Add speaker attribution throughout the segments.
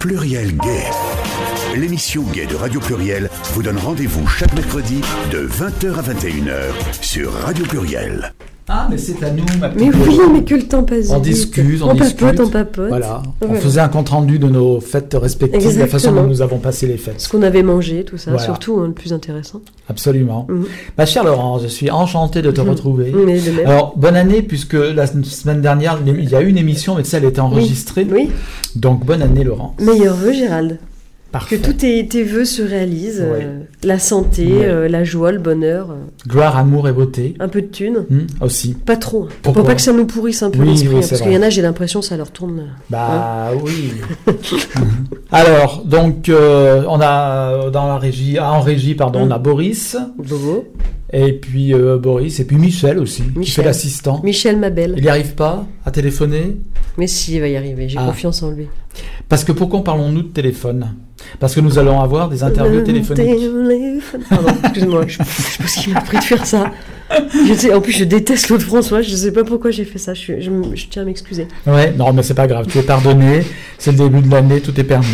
Speaker 1: Pluriel Gay. L'émission Gay de Radio Pluriel vous donne rendez-vous chaque mercredi de 20h à 21h sur Radio Pluriel.
Speaker 2: Ah, mais c'est à nous, ma petite.
Speaker 3: Mais oui, mais que le temps passe.
Speaker 2: On discute, on discute.
Speaker 3: On papote.
Speaker 2: Voilà. On faisait un compte rendu de nos fêtes respectives, exactement. La façon dont nous avons passé les fêtes.
Speaker 3: Ce qu'on avait mangé, tout ça,
Speaker 2: voilà.
Speaker 3: Surtout le plus intéressant.
Speaker 2: Absolument. Ma chère Laurence, je suis enchanté de te retrouver.
Speaker 3: Mais de même.
Speaker 2: Alors, bonne année, puisque la semaine dernière, il y a eu une émission, mais elle était enregistrée.
Speaker 3: Oui.
Speaker 2: Donc, bonne année, Laurence.
Speaker 3: Meilleurs vœux, Gérald.
Speaker 2: Parfait.
Speaker 3: Que tous tes vœux se réalisent, la santé, la joie, le bonheur.
Speaker 2: Gloire, amour et beauté.
Speaker 3: Un peu de thunes.
Speaker 2: Aussi.
Speaker 3: Pas trop.
Speaker 2: Pourquoi
Speaker 3: Pour pas que ça nous pourrisse un peu l'esprit.
Speaker 2: Oui,
Speaker 3: parce qu'il y en a, j'ai l'impression, ça leur tourne.
Speaker 2: Oui. Alors, donc, on a en régie, on a Boris.
Speaker 3: Bobo.
Speaker 2: Et puis Boris, et puis Michel aussi, qui fait l'assistant.
Speaker 3: Michel, ma belle.
Speaker 2: Il n'y arrive pas à téléphoner?
Speaker 3: Mais si, il va y arriver, j'ai confiance en lui.
Speaker 2: Parce que pourquoi parlons-nous de téléphone? Parce que nous allons avoir des interviews téléphoniques.
Speaker 3: Pardon, excuse-moi, je sais pas ce qui m'a pris de faire ça. En plus, je déteste Claude François, je ne sais pas pourquoi j'ai fait ça, je tiens à m'excuser.
Speaker 2: Ouais, non, mais c'est pas grave, tu es pardonné, c'est le début de l'année, tout est permis.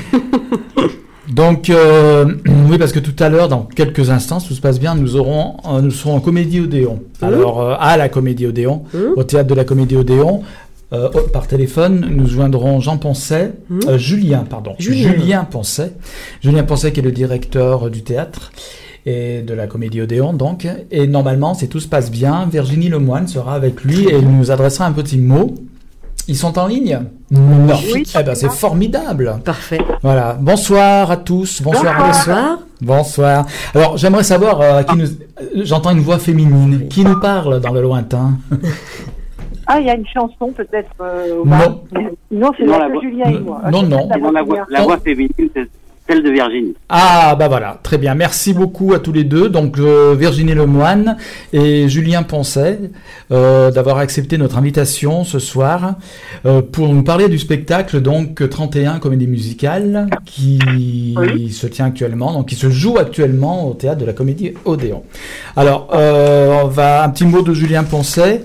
Speaker 2: Donc, oui, parce que tout à l'heure, dans quelques instants, si tout se passe bien, nous serons en Comédie Odéon. Alors, à la Comédie Odéon, au théâtre de la Comédie Odéon, par téléphone, nous joindrons Julien Poncet. Julien Poncet. Julien Poncet qui est le directeur du théâtre et de la Comédie Odéon, donc. Et normalement, si tout se passe bien, Virginie Lemoine sera avec lui et il nous adressera un petit mot. Ils sont en ligne? Non.
Speaker 3: Oui.
Speaker 2: Eh ben, c'est formidable.
Speaker 3: Parfait.
Speaker 2: Voilà. Bonsoir à tous.
Speaker 3: Bonsoir.
Speaker 2: Bonsoir. Alors, j'aimerais savoir j'entends une voix féminine. Qui nous parle dans le lointain?
Speaker 4: Ah, il y a une chanson peut-être au bar. Non, c'est la voix Julien et moi.
Speaker 2: Non.
Speaker 5: La voix féminine, c'est celle de Virginie.
Speaker 2: Ah, bah voilà, très bien. Merci beaucoup à tous les deux. Donc, Virginie Lemoine et Julien Poncet d'avoir accepté notre invitation ce soir pour nous parler du spectacle, donc 31 Comédie Musicale, qui se tient actuellement, donc qui se joue actuellement au théâtre de la Comédie Odéon. Alors, on va un petit mot de Julien Poncet.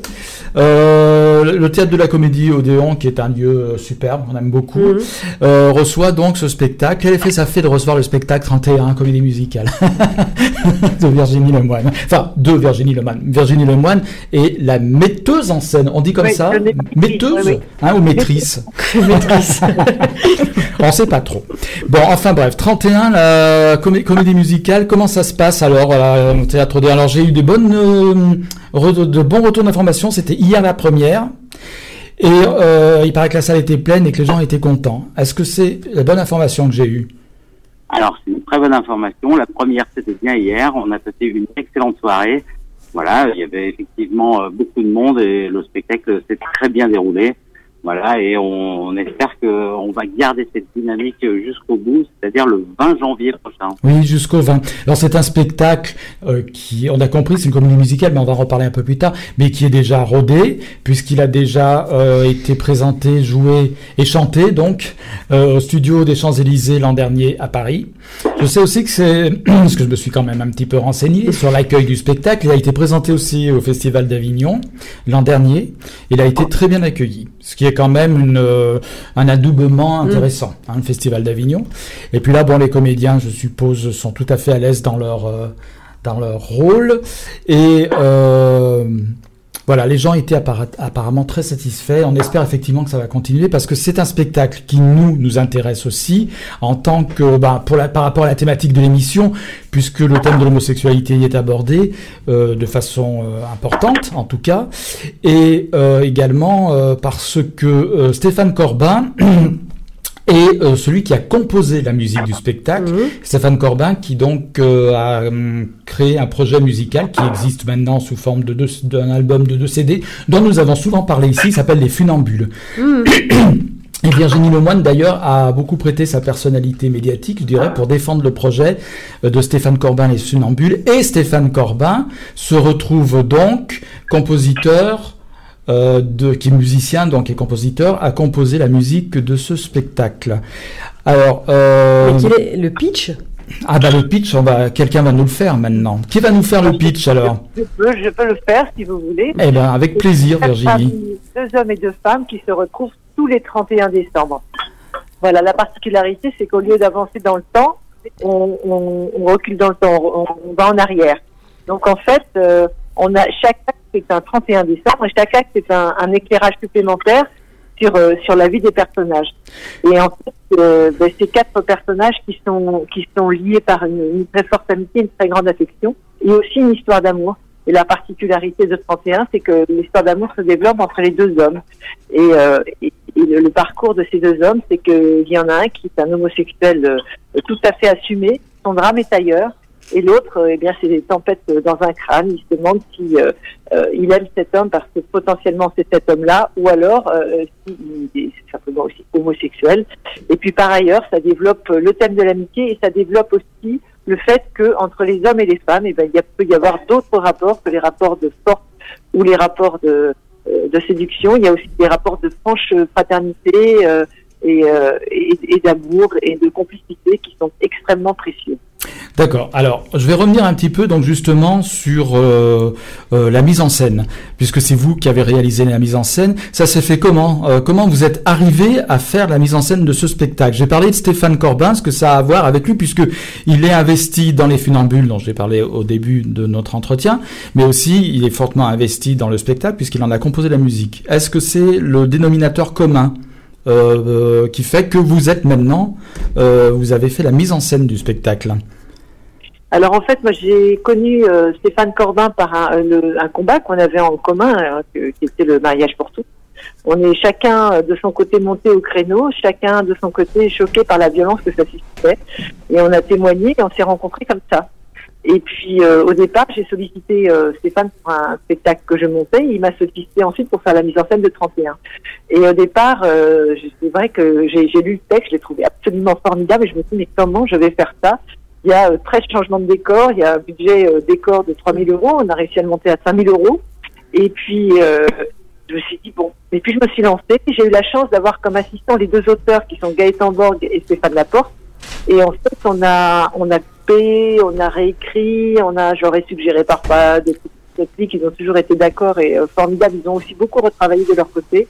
Speaker 2: Le théâtre de la Comédie Odéon, qui est un lieu superbe, on aime beaucoup, reçoit donc ce spectacle. Quel effet ça fait de recevoir le spectacle 31 Comédie Musicale de Virginie Lemoine? Enfin, de Virginie Lemoine. Virginie Lemoine est la metteuse en scène. On dit comme ça? Metteuse, ou maîtrise? Maîtrise. On ne sait pas trop. Bon, enfin bref, 31, la comédie musicale, comment ça se passe alors au théâtre Odéon? Alors j'ai eu de bons retours d'informations, c'était hier la première. Et il paraît que la salle était pleine et que les gens étaient contents. Est-ce que c'est la bonne information que j'ai eue?
Speaker 5: Alors, c'est une très bonne information. La première, c'était bien hier. On a passé une excellente soirée. Voilà, il y avait effectivement beaucoup de monde et le spectacle s'est très bien déroulé. Voilà, et on espère qu'on va garder cette dynamique jusqu'au bout, c'est-à-dire le 20 janvier prochain.
Speaker 2: Oui, jusqu'au 20. Alors c'est un spectacle qui, on a compris, c'est une comédie musicale, mais on va en reparler un peu plus tard, mais qui est déjà rodé, puisqu'il a déjà été présenté, joué et chanté, donc, au studio des Champs-Élysées l'an dernier à Paris. Je sais aussi que parce que je me suis quand même un petit peu renseigné sur l'accueil du spectacle, il a été présenté aussi au Festival d'Avignon l'an dernier, il a été très bien accueilli, ce qui est quand même un adoubement intéressant, le Festival d'Avignon. Et puis là, les comédiens, je suppose, sont tout à fait à l'aise dans leur rôle. Et voilà, les gens étaient apparemment très satisfaits. On espère effectivement que ça va continuer parce que c'est un spectacle qui nous intéresse aussi en tant que par rapport à la thématique de l'émission, puisque le thème de l'homosexualité y est abordé de façon importante en tout cas, et également parce que Stéphane Corbin et celui qui a composé la musique du spectacle, Stéphane Corbin, qui donc a créé un projet musical qui existe maintenant sous forme d'un album de 2 CD, dont nous avons souvent parlé ici, il s'appelle Les Funambules. Et Virginie Lemoine, d'ailleurs, a beaucoup prêté sa personnalité médiatique, je dirais, pour défendre le projet de Stéphane Corbin, Les Funambules. Et Stéphane Corbin se retrouve donc compositeur, qui est musicien donc et compositeur, a composé la musique de ce spectacle. Alors,
Speaker 3: quel est le pitch?
Speaker 2: Le pitch, quelqu'un va nous le faire maintenant. Qui va nous faire le pitch alors?
Speaker 4: Je peux le faire si vous voulez.
Speaker 2: Eh bien, avec plaisir, Virginie.
Speaker 4: 2 hommes et 2 femmes qui se retrouvent tous les 31 décembre. Voilà, la particularité, c'est qu'au lieu d'avancer dans le temps, on recule dans le temps, on va en arrière. Donc en fait, chaque acte c'est un 31 décembre et chaque acte c'est un éclairage supplémentaire sur la vie des personnages. Et en fait, ces 4 personnages qui sont liés par une très forte amitié, une très grande affection, et aussi une histoire d'amour. Et la particularité de 31, c'est que l'histoire d'amour se développe entre les 2 hommes. Et le parcours de ces 2 hommes, c'est qu'il y en a un qui est un homosexuel tout à fait assumé, son drame est ailleurs, et l'autre, eh bien, c'est des tempêtes dans un crâne. Il se demande si il aime cet homme parce que potentiellement c'est cet homme-là, ou alors s'il est simplement aussi homosexuel. Et puis par ailleurs, ça développe le thème de l'amitié et ça développe aussi le fait que entre les hommes et les femmes, eh ben, il peut y avoir d'autres rapports que les rapports de force ou les rapports de séduction. Il y a aussi des rapports de franche fraternité et d'amour et de complicité qui sont extrêmement précieux.
Speaker 2: D'accord. Alors, je vais revenir un petit peu donc justement sur la mise en scène, puisque c'est vous qui avez réalisé la mise en scène. Ça s'est fait comment comment vous êtes arrivé à faire la mise en scène de ce spectacle? J'ai parlé de Stéphane Corbin, ce que ça a à voir avec lui, puisque il est investi dans les Funambules, dont j'ai parlé au début de notre entretien, mais aussi il est fortement investi dans le spectacle puisqu'il en a composé la musique. Est-ce que c'est le dénominateur commun qui fait que vous êtes maintenant, vous avez fait la mise en scène du spectacle?
Speaker 4: Alors en fait, moi j'ai connu Stéphane Corbin par un combat qu'on avait en commun, qui était le mariage pour tous. On est chacun de son côté monté au créneau, chacun de son côté choqué par la violence que ça suscitait. Et on a témoigné et on s'est rencontrés comme ça. Et puis au départ, j'ai sollicité Stéphane pour un spectacle que je montais. Il m'a sollicité ensuite pour faire la mise en scène de 31. Et au départ, c'est vrai que j'ai lu le texte, je l'ai trouvé absolument formidable et je me suis dit mais comment je vais faire ça? Il y a 13 changements de décor, il y a un budget décor de 3 000 €, on a réussi à le monter à 5 000 €. Et puis je me suis dit bon, et puis je me suis lancée. J'ai eu la chance d'avoir comme assistant les 2 auteurs qui sont Gaëtan Borg et Stéphane Laporte. Et en fait, on a coupé, on a réécrit, j'aurais suggéré parfois des petites techniques, ils ont toujours été d'accord et formidables. Ils ont aussi beaucoup retravaillé de leur côté.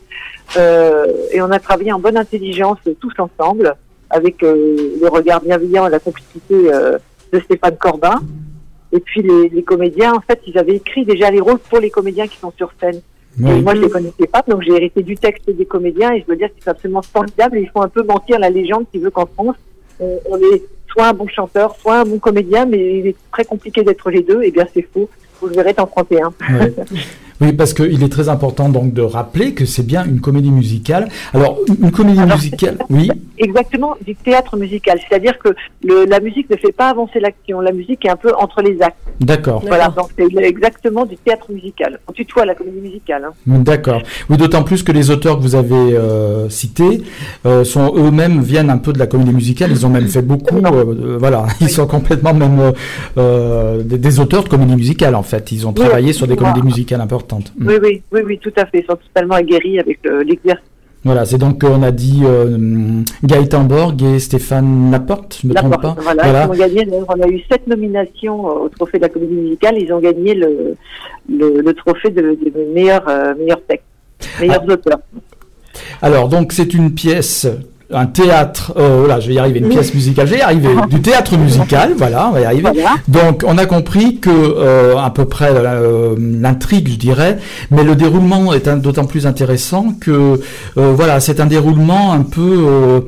Speaker 4: Et on a travaillé en bonne intelligence tous ensemble, avec le regard bienveillant et la complicité de Stéphane Corbin. Et puis les comédiens, en fait, ils avaient écrit déjà les rôles pour les comédiens qui sont sur scène. Oui. Et moi, je les connaissais pas, donc j'ai hérité du texte des comédiens et je dois dire que c'est absolument formidable. Et ils font un peu mentir la légende qui veut qu'en France, on est soit un bon chanteur, soit un bon comédien, mais il est très compliqué d'être les deux. Eh bien, c'est faux. Vous le verrez en 31.
Speaker 2: Ouais. Oui, parce qu'il est très important donc de rappeler que c'est bien une comédie musicale. Alors, une comédie musicale, oui.
Speaker 4: Exactement, du théâtre musical. C'est-à-dire que la musique ne fait pas avancer l'action. La musique est un peu entre les actes.
Speaker 2: D'accord.
Speaker 4: Voilà, donc c'est exactement du théâtre musical. On tutoie la comédie musicale. Hein.
Speaker 2: D'accord. Oui, d'autant plus que les auteurs que vous avez cités sont eux-mêmes viennent un peu de la comédie musicale. Ils ont même fait beaucoup. Voilà, ils sont complètement même des auteurs de comédie musicale en fait. Ils ont travaillé sur des comédies musicales importantes.
Speaker 4: Oui, tout à fait. Ils sont totalement aguerris avec l'exercice.
Speaker 2: Voilà, c'est donc on a dit Gaëtan Borg et Stéphane Laporte, je ne me trompe pas.
Speaker 4: Voilà. Ils ont gagné, on a eu 7 nominations au trophée de la comédie musicale. Ils ont gagné le trophée de meilleur texte, meilleurs auteurs.
Speaker 2: Alors donc c'est une pièce. Un théâtre, je vais y arriver, une pièce musicale, je vais y arriver, du théâtre musical, voilà, on va y arriver. Voilà. Donc, on a compris que, à peu près, l'intrigue, je dirais, mais le déroulement est d'autant plus intéressant que, c'est un déroulement un peu,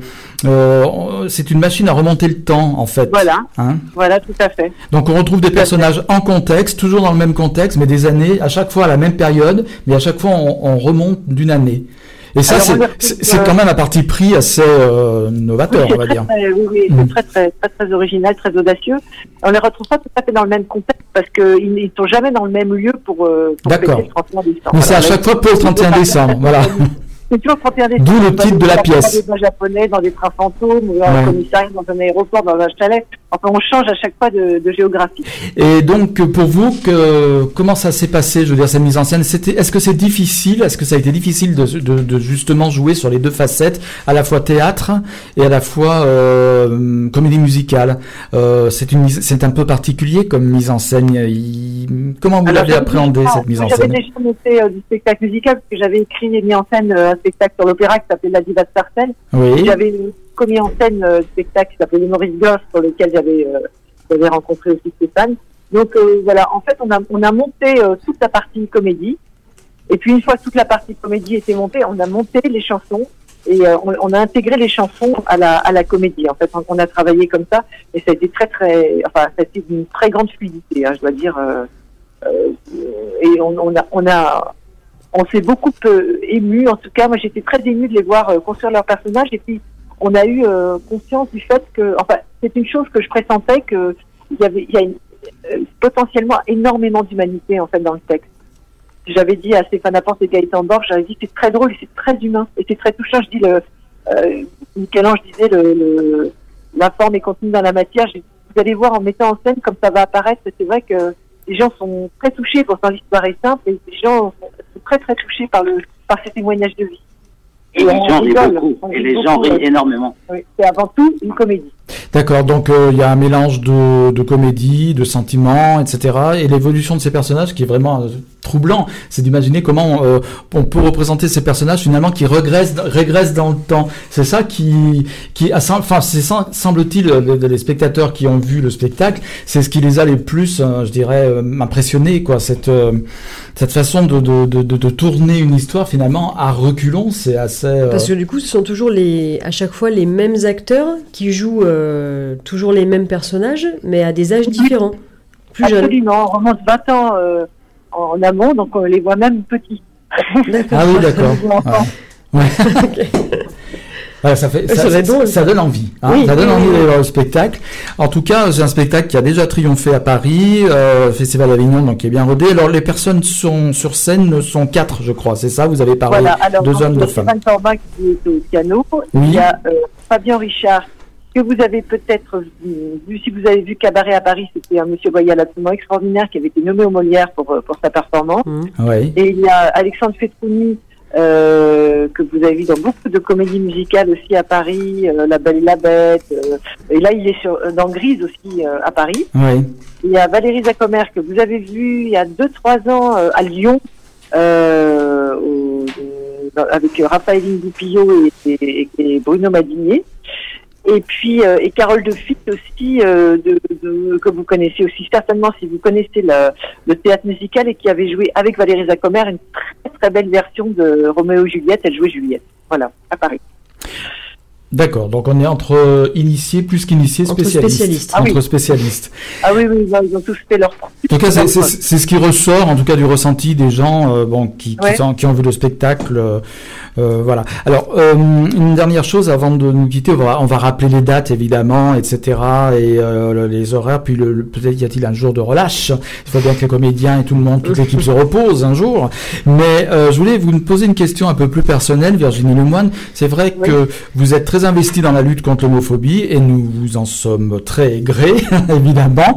Speaker 2: c'est une machine à remonter le temps, en fait.
Speaker 4: Voilà. Voilà, tout à fait.
Speaker 2: Donc, on retrouve des personnages en contexte, toujours dans le même contexte, mais des années, à chaque fois à la même période, mais à chaque fois, on remonte d'une année. Et ça, c'est quand même un parti pris assez novateur, on va dire.
Speaker 4: Oui, c'est très original, très audacieux. On les retrouve pas tout à fait dans le même contexte parce qu'ils ne sont jamais dans le même lieu pour fêter le 31 décembre.
Speaker 2: Mais c'est à chaque fois pour le 31 décembre, voilà.
Speaker 4: C'est toujours 31 décembre.
Speaker 2: D'où le titre de la pièce.
Speaker 4: Dans des bains japonais, dans des trains fantômes, dans un commissariat, dans un aéroport, dans un chalet. Enfin, on change à chaque fois de géographie.
Speaker 2: Et donc, pour vous, comment ça s'est passé, je veux dire, cette mise en scène? Est-ce que c'est difficile? Est-ce que ça a été difficile de justement jouer sur les deux facettes, à la fois théâtre et à la fois comédie musicale? C'est un peu particulier comme mise en scène. Comment vous l'avez appréhendé, cette mise en scène?
Speaker 4: J'avais déjà monté du spectacle musical parce que j'avais écrit et mis en scène un spectacle sur l'opéra qui s'appelait La Diva de Sarcelles.
Speaker 2: Oui.
Speaker 4: commis en scène spectacle qui s'appelait Maurice Goff, pour lequel j'avais rencontré aussi Stéphane. Donc voilà, en fait, on a monté toute la partie comédie. Et puis une fois que toute la partie comédie était montée, on a monté les chansons et on a intégré les chansons à la comédie. En fait, on a travaillé comme ça et ça a été ça a été une très grande fluidité, je dois dire. Et on s'est beaucoup ému. En tout cas, moi, j'étais très émue de les voir construire leur personnage. Et puis, on a eu conscience du fait que, c'est une chose que je pressentais que il y a potentiellement énormément d'humanité en fait dans le texte. J'avais dit à Stéphane Apporte et Gaëtan Borges, j'avais dit c'est très drôle et c'est très humain et c'est très touchant. Je dis Michel-Ange disait la forme est contenue dans la matière. Vous allez voir en mettant en scène comme ça va apparaître. C'est vrai que les gens sont très touchés. Pourtant l'histoire est simple et les gens sont très très touchés par ces témoignages de vie.
Speaker 5: Et les gens rient beaucoup. Et les gens rient énormément.
Speaker 4: Oui, c'est avant tout une comédie.
Speaker 2: D'accord, donc il y a un mélange de comédie, de sentiments, etc. Et l'évolution de ces personnages qui est vraiment troublant, c'est d'imaginer comment on peut représenter ces personnages finalement qui régressent dans le temps. C'est ça semble-t-il, les spectateurs qui ont vu le spectacle, c'est ce qui les a les plus, je dirais, impressionnés, quoi. Cette façon de tourner une histoire finalement à reculons, c'est assez.
Speaker 3: Parce que du coup, ce sont toujours à chaque fois les mêmes acteurs qui jouent toujours les mêmes personnages, mais à des âges différents, plus jeunes.
Speaker 4: Absolument, on remonte 20 ans en amont, donc on les voit même petits.
Speaker 2: Ah oui, d'accord. Ouais.
Speaker 3: Okay.
Speaker 2: Voilà, ça donne envie.
Speaker 3: Oui,
Speaker 2: ça donne envie d'aller voir le spectacle. En tout cas, c'est un spectacle qui a déjà triomphé à Paris, Festival d'Avignon, donc qui est bien rodé. Alors, les personnes sur scène sont 4, je crois. C'est ça, vous avez parlé, 2 hommes, 2 femmes.
Speaker 4: Stéphane Corbin qui est au piano.
Speaker 2: Oui.
Speaker 4: Il y a Fabien Richard, que vous avez peut-être vu, si vous avez vu Cabaret à Paris, c'était un monsieur voyal absolument extraordinaire qui avait été nommé au Molière pour sa performance.
Speaker 2: Oui.
Speaker 4: Et il y a Alexandre Fetrouni, que vous avez vu dans beaucoup de comédies musicales aussi à Paris, La Belle et la Bête, et là il est dans Grise aussi à Paris.
Speaker 2: Oui.
Speaker 4: Il y a Valérie Zacomer que vous avez vu il y a 2-3 ans à Lyon, avec Raphaël Goupillot et Bruno Madinier. Et puis et Carole de Fitt aussi, que vous connaissez aussi certainement si vous connaissez le théâtre musical et qui avait joué avec Valérie Zacomer une très très belle version de Roméo et Juliette. Elle jouait Juliette, voilà, à Paris.
Speaker 2: D'accord, donc on est entre initiés plus qu'initiés, spécialistes. Entre spécialistes.
Speaker 4: Ah oui, ils ont tous fait leur part.
Speaker 2: En tout cas, c'est ce qui ressort, en tout cas du ressenti des gens qui ont vu le spectacle. Voilà. Alors, une dernière chose avant de nous quitter, on va rappeler les dates évidemment, etc. et les horaires. Puis peut-être y a-t-il un jour de relâche. Il faut bien que les comédiens et tout le monde, toute l'équipe se repose un jour. Mais je voulais vous poser une question un peu plus personnelle, Virginie Lemoine. C'est vrai que vous êtes très investi dans la lutte contre l'homophobie et nous vous en sommes très grés, évidemment.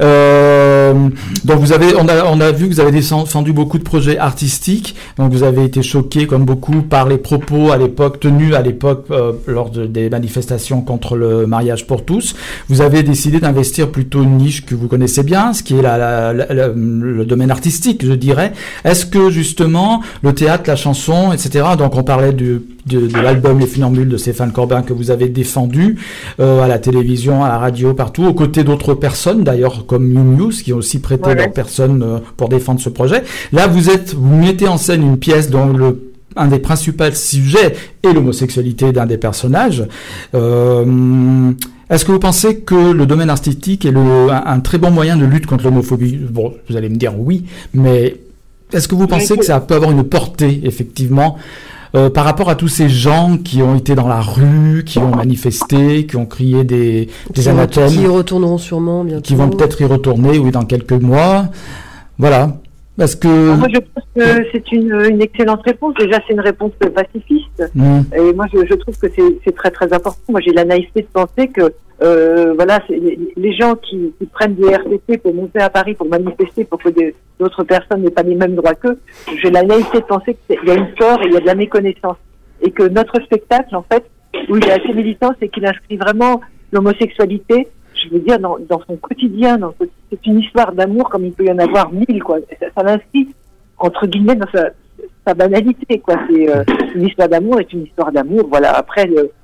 Speaker 2: Donc on a vu que vous avez défendu beaucoup de projets artistiques. Donc vous avez été choqué comme beaucoup par les propos tenus à l'époque lors des manifestations contre le mariage pour tous. Vous avez décidé d'investir plutôt une niche que vous connaissez bien, ce qui est le domaine artistique, je dirais. Est-ce que justement le théâtre, la chanson, etc. Donc on parlait de l'album Les Funambules de Stéphane Corbin que vous avez défendu à la télévision, à la radio, partout, aux côtés d'autres personnes d'ailleurs comme News qui ont aussi prêté leurs personnes pour défendre ce projet. Là vous mettez en scène une pièce dont un des principaux sujets est l'homosexualité d'un des personnages. Est-ce que vous pensez que le domaine artistique est un très bon moyen de lutte contre l'homophobie? Bon, vous allez me dire oui, mais est-ce que vous pensez que ça peut avoir une portée, effectivement, par rapport à tous ces gens qui ont été dans la rue, qui ont manifesté, qui ont crié des anathèmes,
Speaker 3: qui y retourneront sûrement bientôt,
Speaker 2: qui vont peut-être y retourner, oui, dans quelques mois. Voilà. Parce que
Speaker 4: moi, je pense que c'est une excellente réponse. Déjà, c'est une réponse pacifiste. Et moi, je trouve que c'est très très important. Moi, j'ai la naïveté de penser que les gens qui prennent des RTT pour monter à Paris pour manifester pour que d'autres personnes n'aient pas les mêmes droits qu'eux, j'ai la naïveté de penser qu'il y a une peur et il y a de la méconnaissance. Et que notre spectacle, en fait, où il est assez militant, c'est qu'il inscrit vraiment l'homosexualité, je veux dire, dans son quotidien. C'est une histoire d'amour comme il peut y en avoir 1000, quoi. Ça l'inscrit, entre guillemets, dans sa banalité, quoi. C'est une histoire d'amour est une histoire d'amour. Voilà. Après,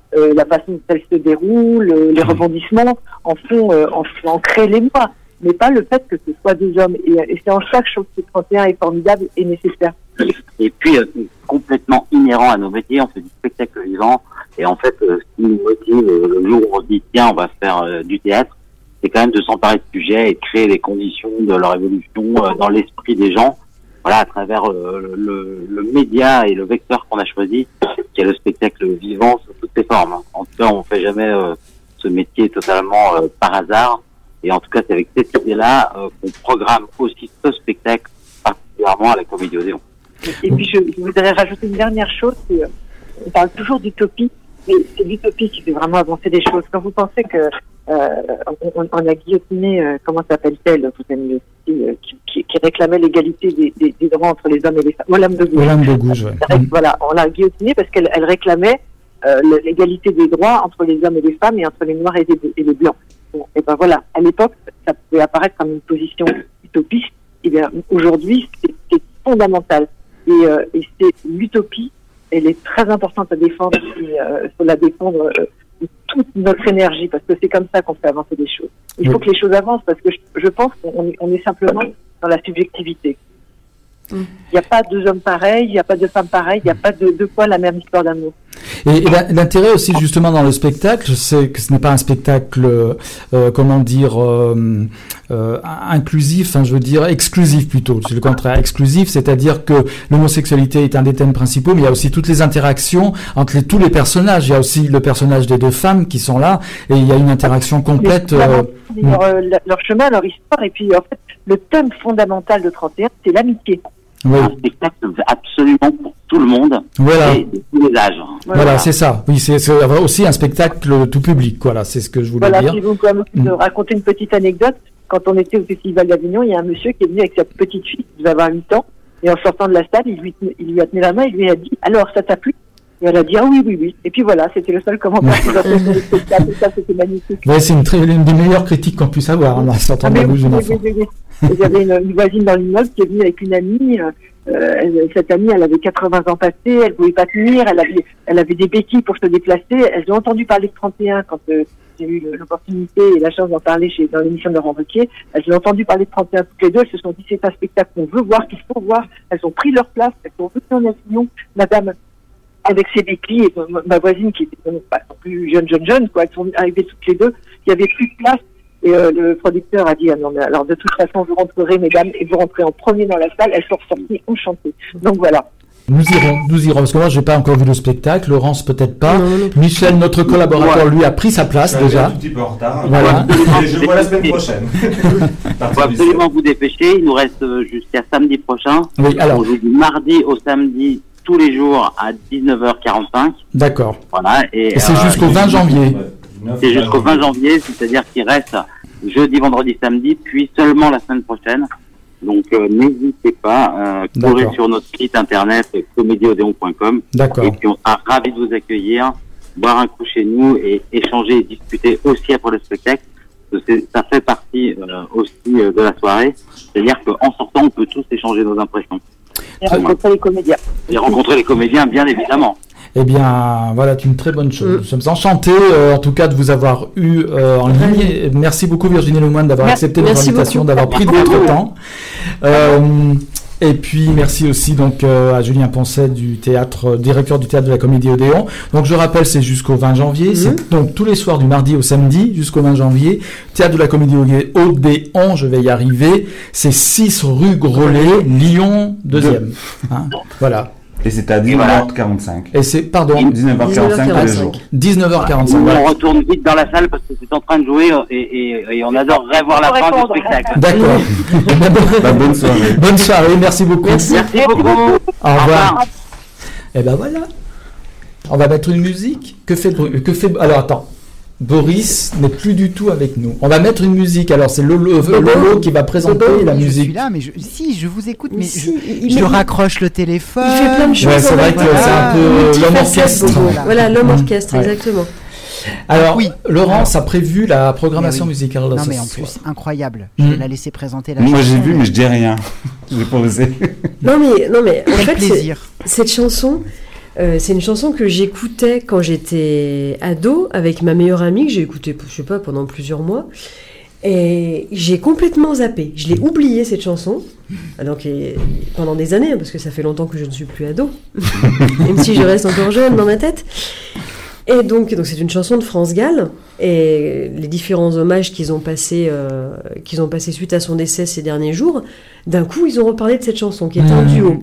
Speaker 4: la façon dont elle se déroule, les rebondissements en créent l'émoi, mais pas le fait que ce soit des hommes. Et c'est en ça que je trouve que 31 est formidable et nécessaire.
Speaker 5: Et puis, complètement inhérent à nos métiers, on fait du spectacle vivant. Et en fait, ce qui nous motive le jour où on se dit, tiens, on va faire du théâtre, c'est quand même de s'emparer de sujets et de créer les conditions de leur évolution dans l'esprit des gens. Voilà, à travers le média et le vecteur qu'on a choisi, qui est le spectacle vivant sous toutes ses formes. En tout cas, on fait jamais ce métier totalement par hasard. Et en tout cas, c'est avec cette idée-là qu'on programme aussi ce spectacle, particulièrement à la Comédie Odéon.
Speaker 4: Et puis, je voudrais rajouter une dernière chose. On parle toujours d'utopie, mais c'est l'utopie qui fait vraiment avancer les choses. Quand vous pensez que on a guillotiné, comment s'appelle-t-elle, vous aimez qui réclamait l'égalité des droits entre les hommes et les femmes, Olympe de Gouges.
Speaker 2: Olympe de Gouges, ouais.
Speaker 4: Voilà, on l'a guillotinée parce qu'elle réclamait l'égalité des droits entre les hommes et les femmes et entre les noirs et les blancs. Bon, et ben voilà, à l'époque, ça pouvait apparaître comme une position utopiste. Et bien aujourd'hui, c'est fondamental. Et c'est l'utopie, elle est très importante à défendre. Il faut la défendre toute notre énergie, parce que c'est comme ça qu'on fait avancer les choses. Il faut que les choses avancent, parce que je pense qu'on est simplement dans la subjectivité. Il n'y a pas deux hommes pareils, il n'y a pas deux femmes pareilles, il n'y a pas deux fois la même histoire d'amour.
Speaker 2: Et l'intérêt aussi justement dans le spectacle, c'est que ce n'est pas un spectacle, inclusif, je veux dire exclusif plutôt. C'est le contraire, exclusif, c'est-à-dire que l'homosexualité est un des thèmes principaux, mais il y a aussi toutes les interactions entre tous les personnages. Il y a aussi le personnage des deux femmes qui sont là, et il y a une interaction complète.
Speaker 4: Leur chemin, leur histoire, et puis en fait, le thème fondamental de 31, c'est l'amitié.
Speaker 2: Oui.
Speaker 5: Un spectacle absolument pour tout le monde,
Speaker 2: voilà.
Speaker 5: Et de tous les âges.
Speaker 2: Voilà, c'est ça. Oui, c'est aussi un spectacle tout public. Voilà, c'est ce que je voulais dire.
Speaker 4: Voilà, si vous pouvez me raconter une petite anecdote. Quand on était au Festival d'Avignon, il y a un monsieur qui est venu avec sa petite fille, qui devait avoir 8 ans, et en sortant de la salle, il lui a tenu la main et lui a dit « Alors, ça t'a plu ?» Et elle a dit « Ah oui. » Et puis voilà, c'était le seul commentaire qu'il a fait sur le spectacle, et ça, c'était magnifique.
Speaker 2: Ouais, c'est une des meilleures critiques qu'on puisse avoir, en sortant de la bouche d'un enfant.
Speaker 4: Il y avait une voisine dans l'immeuble qui est venue avec une amie. Cette amie, elle avait 80 ans passés, elle pouvait pas tenir, elle avait des béquilles pour se déplacer. Elles ont entendu parler de 31 quand j'ai eu l'opportunité et la chance d'en parler dans l'émission de Laurent Ruquier. Elles ont entendu parler de 31 toutes les deux. Elles se sont dit c'est un spectacle qu'on veut voir, qu'il faut voir. Elles ont pris leur place, elles sont venues en Avignon. Madame avec ses béquilles et ma voisine qui était pas non plus jeune, quoi. Elles sont arrivées toutes les deux. Il y avait plus de place. Et le producteur a dit ah non mais alors de toute façon vous rentrerez mesdames et vous rentrez en premier dans la salle. Elles sont ressorties enchantées. Donc voilà.
Speaker 2: Nous irons parce que moi j'ai pas encore vu le spectacle. Laurence peut-être pas. Non. Michel, notre collaborateur, lui a pris sa place déjà.
Speaker 6: Un petit peu en retard.
Speaker 2: Voilà.
Speaker 6: Et je vois la semaine prochaine.
Speaker 5: Il faut absolument vous dépêcher. Il nous reste jusqu'à samedi prochain.
Speaker 2: Oui, alors.
Speaker 5: On joue du mardi au samedi tous les jours à 19h45.
Speaker 2: D'accord.
Speaker 5: Voilà. Et
Speaker 2: c'est jusqu'au 20 janvier.
Speaker 5: C'est jusqu'au 20 janvier, c'est-à-dire qu'il reste jeudi, vendredi, samedi, puis seulement la semaine prochaine. Donc n'hésitez pas, courez sur notre site internet comédieodéon.com.
Speaker 2: D'accord.
Speaker 5: Et puis on sera ravis de vous accueillir, boire un coup chez nous et échanger et discuter aussi après le spectacle. Ça fait partie aussi de la soirée. C'est-à-dire qu'en sortant, on peut tous échanger nos impressions.
Speaker 4: Et rencontrer les comédiens.
Speaker 5: Et rencontrer les comédiens, bien évidemment.
Speaker 2: Eh bien, voilà, c'est une très bonne chose. Nous sommes enchantés, en tout cas, de vous avoir eu en ligne. Merci beaucoup, Virginie Lemoine, d'avoir accepté notre invitation, d'avoir pris de votre temps. Et puis, merci aussi donc à Julien Poncet du théâtre, directeur du théâtre de la Comédie Odéon. Donc, je rappelle, c'est jusqu'au 20 janvier. C'est donc tous les soirs du mardi au samedi jusqu'au 20 janvier. Théâtre de la Comédie Odéon, je vais y arriver. C'est 6 rue Grolet, Lyon 2e. Hein, voilà.
Speaker 6: Et c'est à 19h45.
Speaker 2: Et c'est, pardon,
Speaker 6: 19h45 tous les jours.
Speaker 2: 19h45.
Speaker 5: On retourne vite dans la salle parce que c'est en train de jouer et on adorerait voir la fin du spectacle.
Speaker 2: D'accord.
Speaker 6: Bonne soirée.
Speaker 2: Bonne soirée, merci beaucoup.
Speaker 5: Merci beaucoup.
Speaker 2: Au revoir. Et ben voilà. On va mettre une musique. Alors attends. Boris n'est plus du tout avec nous. On va mettre une musique. Alors c'est Lolo qui va présenter la musique.
Speaker 7: Je suis là, mais je vous écoute, mais je raccroche le téléphone.
Speaker 3: Il fait plein de choses.
Speaker 2: Ouais, c'est vrai que c'est un peu l'homme orchestre.
Speaker 3: Voilà, l'homme orchestre, exactement.
Speaker 2: Alors, Laurence a prévu la programmation musicale.
Speaker 7: Non, mais en plus, incroyable. Je vais la laisser présenter la chanson.
Speaker 6: Moi, j'ai vu, mais je dis rien. Je n'ai pas osé.
Speaker 3: Non, mais en fait,
Speaker 7: plaisir.
Speaker 3: Cette chanson, C'est une chanson que j'écoutais quand j'étais ado avec ma meilleure amie, que j'ai écoutée, je sais pas, pendant plusieurs mois. Et j'ai complètement zappé. Je l'ai oubliée, cette chanson. Donc, pendant des années, parce que ça fait longtemps que je ne suis plus ado. Même si je reste encore jeune dans ma tête. Et donc c'est une chanson de France Gall. Et les différents hommages qu'ils ont passés suite à son décès ces derniers jours, d'un coup, ils ont reparlé de cette chanson, qui est un duo.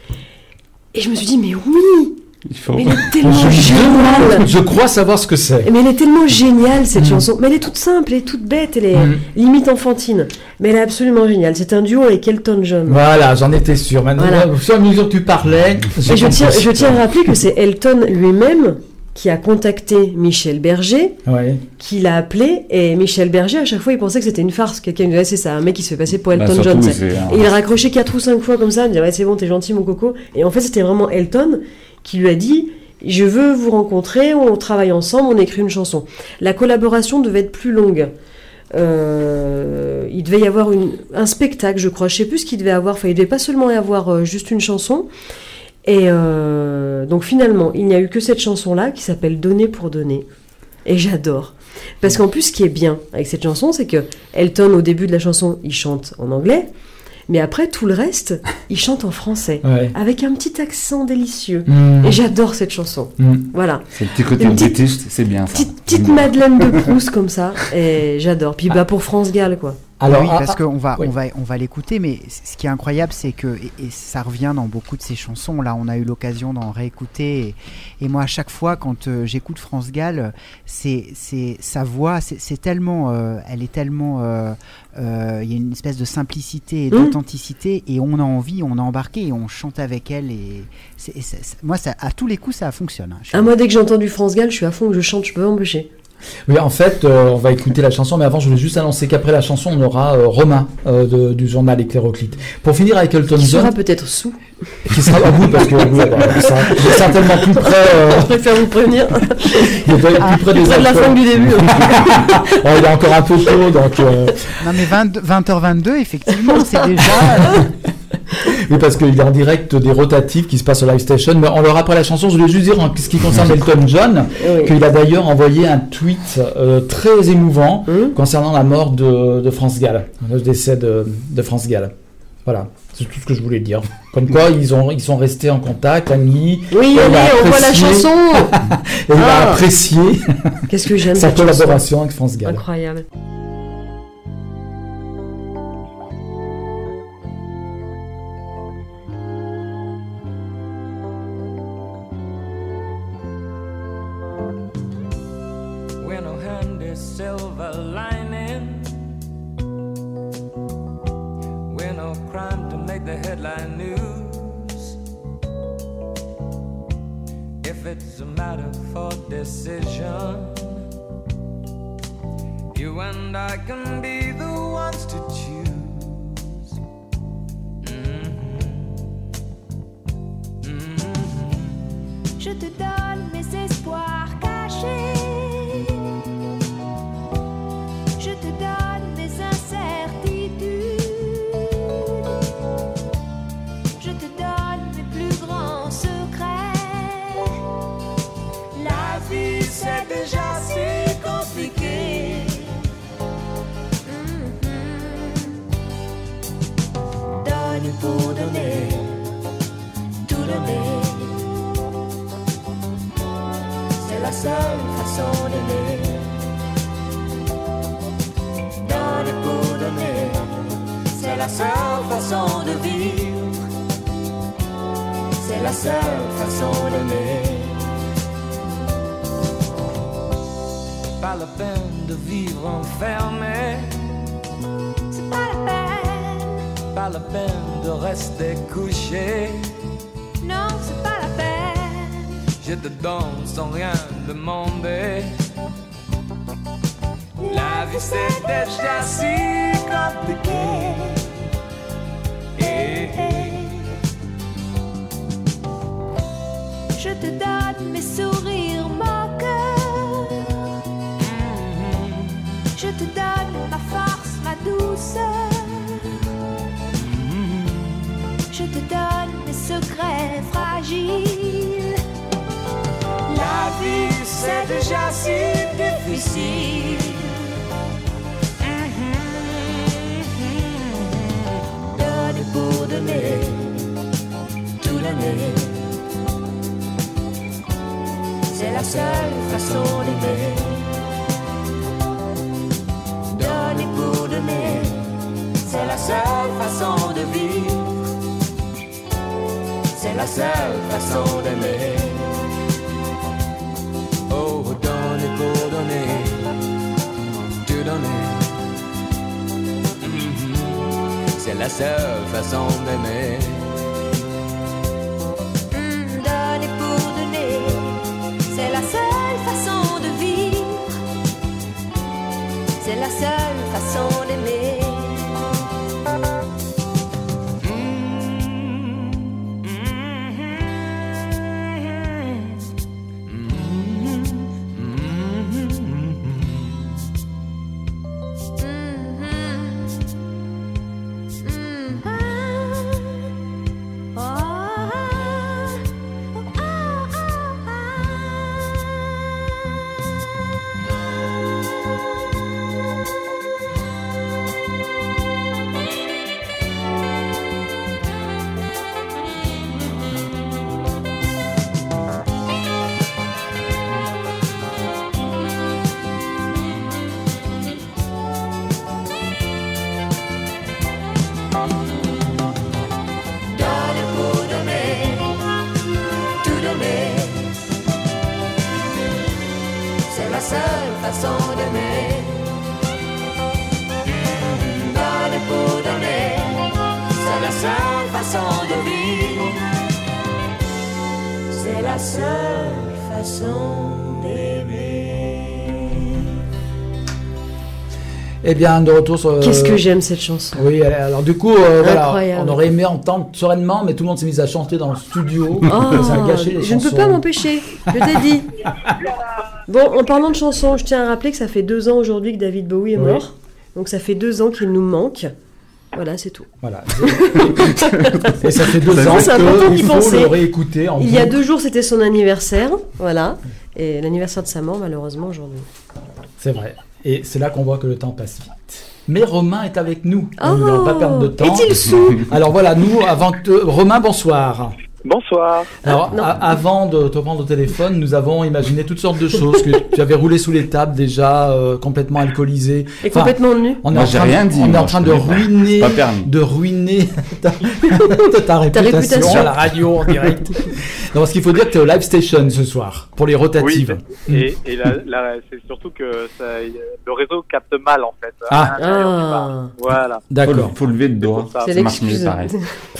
Speaker 3: Et je me suis dit, mais oui! Mais elle est tellement géniale.
Speaker 2: Je crois savoir ce que c'est.
Speaker 3: Mais elle est tellement géniale, cette chanson. Mais elle est toute simple, elle est toute bête, elle est limite enfantine. Mais elle est absolument géniale. C'est un duo avec Elton John.
Speaker 2: Voilà, j'en étais sûr. Maintenant, au fur et à mesure que tu parlais,
Speaker 3: je tiens à rappeler que c'est Elton lui-même qui a contacté Michel Berger, qui l'a appelé, et Michel Berger, à chaque fois, il pensait que c'était une farce. Quelqu'un lui disait, c'est ça, un mec qui se fait passer pour Elton John. Et il a raccroché 4 ou 5 fois comme ça, il disait, c'est bon, t'es gentil, mon coco. Et en fait, c'était vraiment Elton qui lui a dit, je veux vous rencontrer, on travaille ensemble, on écrit une chanson. La collaboration devait être plus longue. Il devait y avoir un spectacle, je crois, je sais plus ce qu'il devait avoir, enfin, il devait pas seulement y avoir juste une chanson. Et donc finalement, il n'y a eu que cette chanson-là qui s'appelle Donner pour donner. Et j'adore. Parce qu'en plus, ce qui est bien avec cette chanson, c'est que Elton, au début de la chanson, il chante en anglais. Mais après, tout le reste, il chante en français. Avec un petit accent délicieux. Et j'adore cette chanson. Voilà.
Speaker 6: C'est le petit côté british, c'est bien ça.
Speaker 3: Petite Madeleine de Proust comme ça. Et j'adore. Puis pour France Gall, quoi.
Speaker 7: Alors, oui, parce qu'on va l'écouter, mais ce qui est incroyable, c'est que, et ça revient dans beaucoup de ces chansons, là, on a eu l'occasion d'en réécouter, et moi, à chaque fois, quand j'écoute France Gall, c'est sa voix, c'est tellement, elle est tellement, il y a une espèce de simplicité et d'authenticité, et on a envie, on a embarqué, et on chante avec elle, et moi, à tous les coups, ça fonctionne.
Speaker 3: Moi, dès que j'ai entendu France Gall, je suis à fond, je chante, je peux m'empêcher.
Speaker 2: Oui, en fait, on va écouter la chanson, mais avant, je voulais juste annoncer qu'après la chanson, on aura Romain du journal Éclairoclite. Pour finir avec Elton John.
Speaker 3: Qui sera peut-être sous.
Speaker 2: Qui sera à bout, parce que il est certainement plus près.
Speaker 3: Je préfère vous prévenir.
Speaker 2: Il est plus près des
Speaker 3: de la fin du début.
Speaker 2: Il est encore un peu tôt, donc.
Speaker 7: Non, mais 20h22, effectivement, c'est déjà.
Speaker 2: Oui, parce qu'il est en direct des rotatifs qui se passent au Live Station. Mais on leur après la chanson, je voulais juste dire en ce qui concerne Elton John, qu'il a d'ailleurs envoyé un tweet très émouvant concernant la mort de France Gall, le décès de France Gall. Voilà, c'est tout ce que je voulais dire. Comme quoi, ils sont restés en contact, amis.
Speaker 3: Oui, on voit la chanson.
Speaker 2: Et il a apprécié
Speaker 3: Qu'est-ce que j'aime
Speaker 2: sa collaboration avec France Gall.
Speaker 3: Incroyable.
Speaker 8: Silver lining. We're no crime to make the headline news. If it's a matter for decision, you and I can be the ones to choose.
Speaker 9: Je te donne mes espoirs cachés. Je te donne mes incertitudes. Je te donne mes plus grands secrets. La vie c'est déjà si compliqué. Donne pour donner, tout donner. C'est la seule façon d'aimer. C'est la seule façon de vivre. C'est la seule façon d'aimer.
Speaker 8: Pas la peine de vivre enfermé.
Speaker 9: C'est pas la peine.
Speaker 8: Pas la peine de rester couché.
Speaker 9: Non, c'est pas la peine.
Speaker 8: Je te donne sans rien demander. La vie c'est déjà si compliqué.
Speaker 9: Je te donne mes sourires moqueurs. Je te donne ma force, ma douceur. Je te donne mes secrets fragiles. c'est déjà si difficile. Donner pour donner, tout donner, c'est la seule façon d'aimer. Donner pour donner, c'est la seule façon de vivre. C'est la seule façon d'aimer. Oh, donner pour donner, tout donner. C'est la seule façon d'aimer. Donner pour donner, c'est la seule façon de vivre. C'est la seule façon d'aimer.
Speaker 2: Eh bien, de retour sur...
Speaker 3: Qu'est-ce que j'aime cette chanson.
Speaker 2: Oui, alors du coup, voilà, on aurait aimé entendre sereinement, mais tout le monde s'est mis à chanter dans le studio. Ça a gâché les chansons.
Speaker 3: Je ne peux pas m'empêcher, je t'ai dit. Bon, en parlant de chansons, je tiens à rappeler que ça fait 2 ans aujourd'hui que David Bowie est mort. Donc ça fait 2 ans qu'il nous manque. Voilà, c'est tout.
Speaker 2: Voilà. Et ça fait 2 ans qu'il faut le réécouter.
Speaker 3: Il y a 2 jours, c'était son anniversaire. Voilà. Et l'anniversaire de sa mort, malheureusement, aujourd'hui.
Speaker 2: C'est vrai. Et c'est là qu'on voit que le temps passe vite. Mais Romain est avec nous. On ne va pas perdre de temps.
Speaker 3: Est-il sous ?
Speaker 2: Alors voilà, nous, avant que... Romain, bonsoir.
Speaker 10: Bonsoir.
Speaker 2: Alors, avant de te prendre au téléphone, nous avons imaginé toutes sortes de choses, que tu avais roulé sous les tables déjà, complètement alcoolisé.
Speaker 3: Et complètement nu.
Speaker 2: On est en train de ruiner ta réputation à la radio en direct. Non, parce qu'il faut dire que tu es au Live Station ce soir, pour les rotatives.
Speaker 10: Oui, et c'est surtout que le réseau capte mal, en fait. Voilà.
Speaker 2: D'accord.
Speaker 6: Faut lever le doigt.
Speaker 3: C'est
Speaker 6: marche mieux, pareil.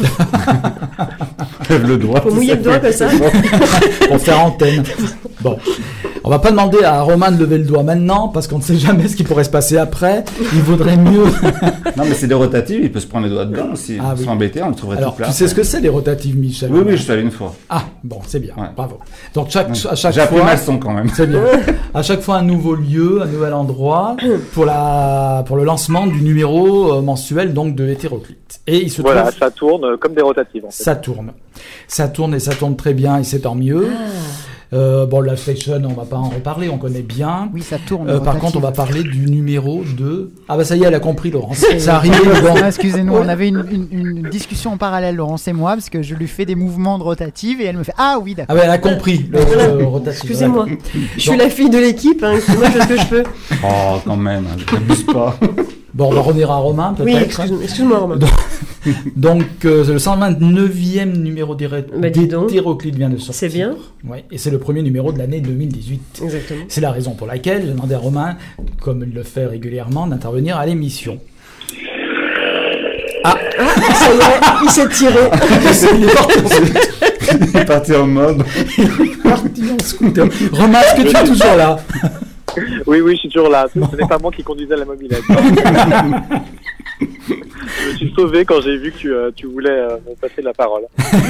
Speaker 2: Lève le doigt.
Speaker 3: Faut mouiller le doigt comme ça.
Speaker 2: Pour faire antenne. Bon. On va pas demander à Romain de lever le doigt maintenant, parce qu'on ne sait jamais ce qui pourrait se passer après. Il vaudrait mieux...
Speaker 6: Non, mais c'est des rotatives, il peut se prendre les doigts dedans aussi. Sans embêter, on le trouverait tout plat.
Speaker 2: Tu sais ce que c'est, les rotatives, Michel ?
Speaker 6: Oui, je suis allé une fois.
Speaker 2: Ah, bon, c'est bien. Ouais. Bravo. Donc, à chaque
Speaker 6: J'ai appris ma leçon quand même.
Speaker 2: C'est bien. À chaque fois, un nouveau lieu, un nouvel endroit pour le lancement du numéro mensuel donc de Hétéroclite. Et il se trouve...
Speaker 10: ça tourne comme des rotatives. En fait.
Speaker 2: Ça tourne et ça tourne très bien et c'est tant mieux. Bon, la section, on va pas en reparler, on connaît bien.
Speaker 7: Oui, ça tourne.
Speaker 2: Par contre, on va parler du numéro de... Ah bah ça y est, elle a compris, Laurence. Ça arrive.
Speaker 7: Excusez-nous, on avait une discussion en parallèle, Laurence et moi, parce que je lui fais des mouvements de rotative et elle me fait « Ah oui, d'accord. »
Speaker 2: Ah bah elle a compris le rotative.
Speaker 3: Excusez-moi, je suis la fille de l'équipe, moi je fais ce que je peux.
Speaker 6: Oh, quand même, n'abuse pas.
Speaker 2: Bon, on va revenir à Romain, peut-être.
Speaker 3: Oui, excuse-moi, Romain.
Speaker 2: Donc, le 129e numéro d'Hétéroclite vient de sortir.
Speaker 3: C'est bien.
Speaker 2: Ouais, et c'est le premier numéro de l'année 2018.
Speaker 3: Exactement.
Speaker 2: C'est la raison pour laquelle j'ai demandé à Romain, comme il le fait régulièrement, d'intervenir à l'émission.
Speaker 3: Ça y est, il s'est tiré.
Speaker 6: Il est parti en mode.
Speaker 2: Il est parti en scooter. Romain, est-ce que tu es toujours là ?
Speaker 10: Oui, je suis toujours là. Ce n'est pas moi qui conduisais la mobilette. Je me suis sauvé quand j'ai vu que tu voulais me passer la parole.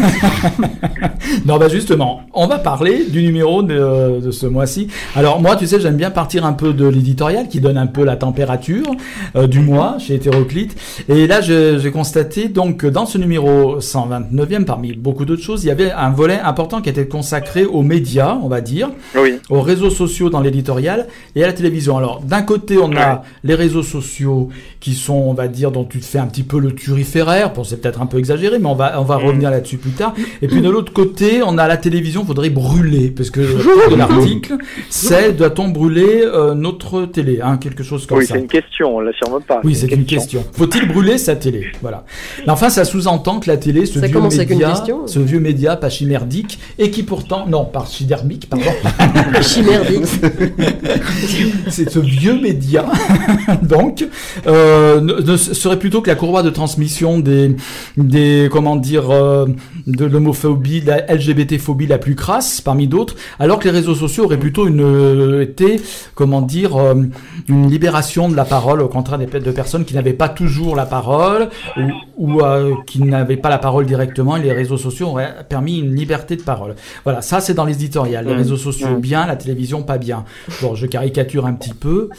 Speaker 2: Non, justement, on va parler du numéro de ce mois-ci. Alors moi, tu sais, j'aime bien partir un peu de l'éditorial qui donne un peu la température du mois chez Hétéroclite. Et là, j'ai constaté donc que dans ce numéro 129e, parmi beaucoup d'autres choses, il y avait un volet important qui était consacré aux médias, on va dire, aux réseaux sociaux dans l'éditorial et à la télévision. Alors d'un côté, on a les réseaux sociaux qui sont, on va dire, dont tu te fais un petit peu le turiféraire. Bon, c'est peut-être un peu exagéré, mais on va revenir là-dessus plus tard. Et puis de l'autre côté, on a la télévision, faudrait brûler, parce que l'article, c'est doit-on brûler notre télé, quelque chose comme ça.
Speaker 10: Oui, c'est une question, on l'affirme pas.
Speaker 2: Oui, c'est une question. Faut-il brûler sa télé? Voilà. Mais enfin, ça sous-entend que la télé, ce vieux média pachymerdique, et qui pourtant, non, pachydermique, pardon.
Speaker 3: Pachymerdique.
Speaker 2: C'est ce vieux média, donc, ne serait plutôt que la courroie de transmission des comment dire, de l'homophobie, de la LGBT-phobie la plus crasse parmi d'autres, alors que les réseaux sociaux auraient plutôt été, comment dire, une libération de la parole, au contraire de personnes qui n'avaient pas toujours la parole ou qui n'avaient pas la parole directement. Et les réseaux sociaux auraient permis une liberté de parole. Voilà, ça c'est dans l'éditorial. Les réseaux sociaux bien, la télévision pas bien. Bon, je caricature un petit peu.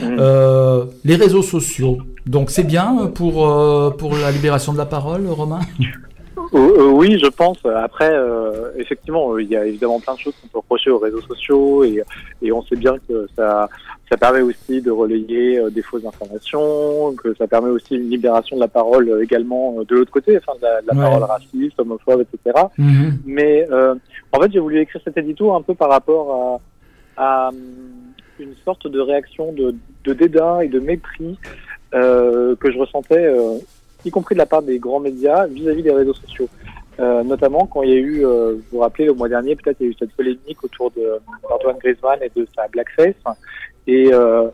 Speaker 2: Les réseaux sociaux, donc c'est bien pour la libération de la parole, Romain?
Speaker 10: Oui, je pense. Après, effectivement, il y a évidemment plein de choses qu'on peut reprocher aux réseaux sociaux et on sait bien que ça permet aussi de relayer des fausses informations, que ça permet aussi une libération de la parole également de l'autre côté, enfin de la parole raciste, homophobe, etc. Mais en fait, j'ai voulu écrire cet édito un peu par rapport à une sorte de réaction de dédain et de mépris que je ressentais, y compris de la part des grands médias vis-à-vis des réseaux sociaux. Notamment quand il y a eu, vous vous rappelez, le mois dernier, peut-être il y a eu cette polémique autour d'Antoine Griezmann et de sa blackface. Et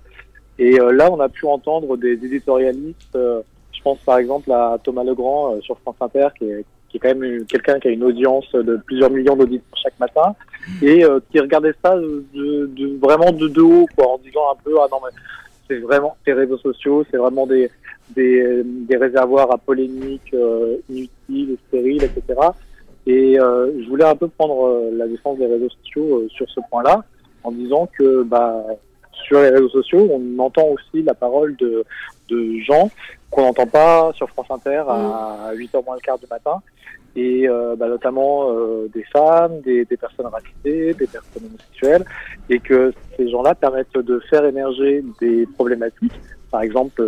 Speaker 10: là, on a pu entendre des éditorialistes, je pense par exemple à Thomas Legrand sur France Inter, qui est quand même quelqu'un qui a une audience de plusieurs millions d'auditeurs chaque matin, et qui regardait ça vraiment de haut, quoi, en disant un peu, ah non mais c'est vraiment ces réseaux sociaux, c'est vraiment des réservoirs à polémiques inutiles, stériles, etc. Et je voulais un peu prendre la défense des réseaux sociaux sur ce point-là, en disant que sur les réseaux sociaux, on entend aussi la parole de gens qu'on n'entend pas sur France Inter à 8h moins le quart du matin, et notamment des femmes, des personnes racisées, des personnes homosexuelles, et que ces gens-là permettent de faire émerger des problématiques. Par exemple,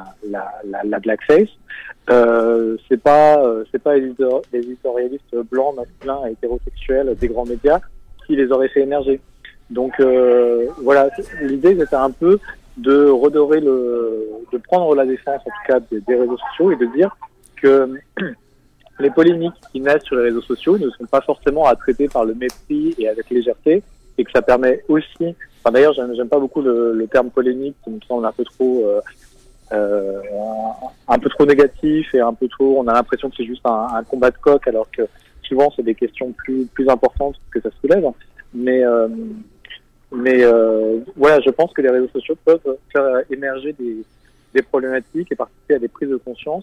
Speaker 10: la blackface, c'est pas les éditorialistes blancs, masculins et hétérosexuels des grands médias qui les auraient fait émerger. Donc voilà, l'idée c'était un peu de redorer de prendre la défense en tout cas des réseaux sociaux et de dire que les polémiques qui naissent sur les réseaux sociaux ne sont pas forcément à traiter par le mépris et avec légèreté, et que ça permet aussi, enfin d'ailleurs j'aime pas beaucoup le terme polémique, qui me semble un peu trop négatif et un peu trop, on a l'impression que c'est juste un combat de coq, alors que souvent c'est des questions plus importantes que ça soulève. Mais voilà, je pense que les réseaux sociaux peuvent faire émerger des problématiques et participer à des prises de conscience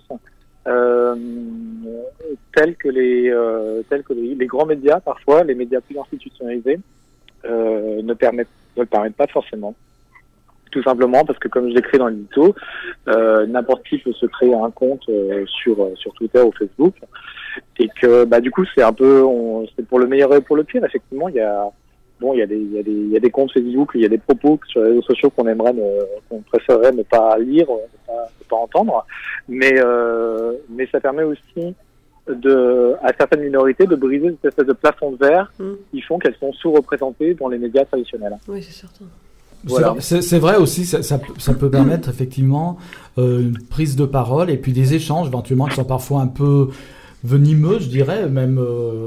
Speaker 10: telles que les grands médias, parfois les médias plus institutionnalisés, ne le permettent pas forcément. Tout simplement parce que, comme je l'écris dans l'édito, n'importe qui peut se créer un compte sur Twitter ou Facebook, et que du coup c'est un peu, c'est pour le meilleur et pour le pire. Effectivement, il y a des comptes Facebook, il y a des propos sur les réseaux sociaux qu'on préférerait ne pas lire, ne pas entendre, mais ça permet aussi à certaines minorités de briser cette espèce de plafond de verre qui font qu'elles sont sous-représentées dans les médias traditionnels.
Speaker 3: Oui, c'est certain.
Speaker 2: Voilà. C'est vrai aussi, ça peut permettre effectivement une prise de parole et puis des échanges éventuellement qui sont parfois un peu venimeux, je dirais, même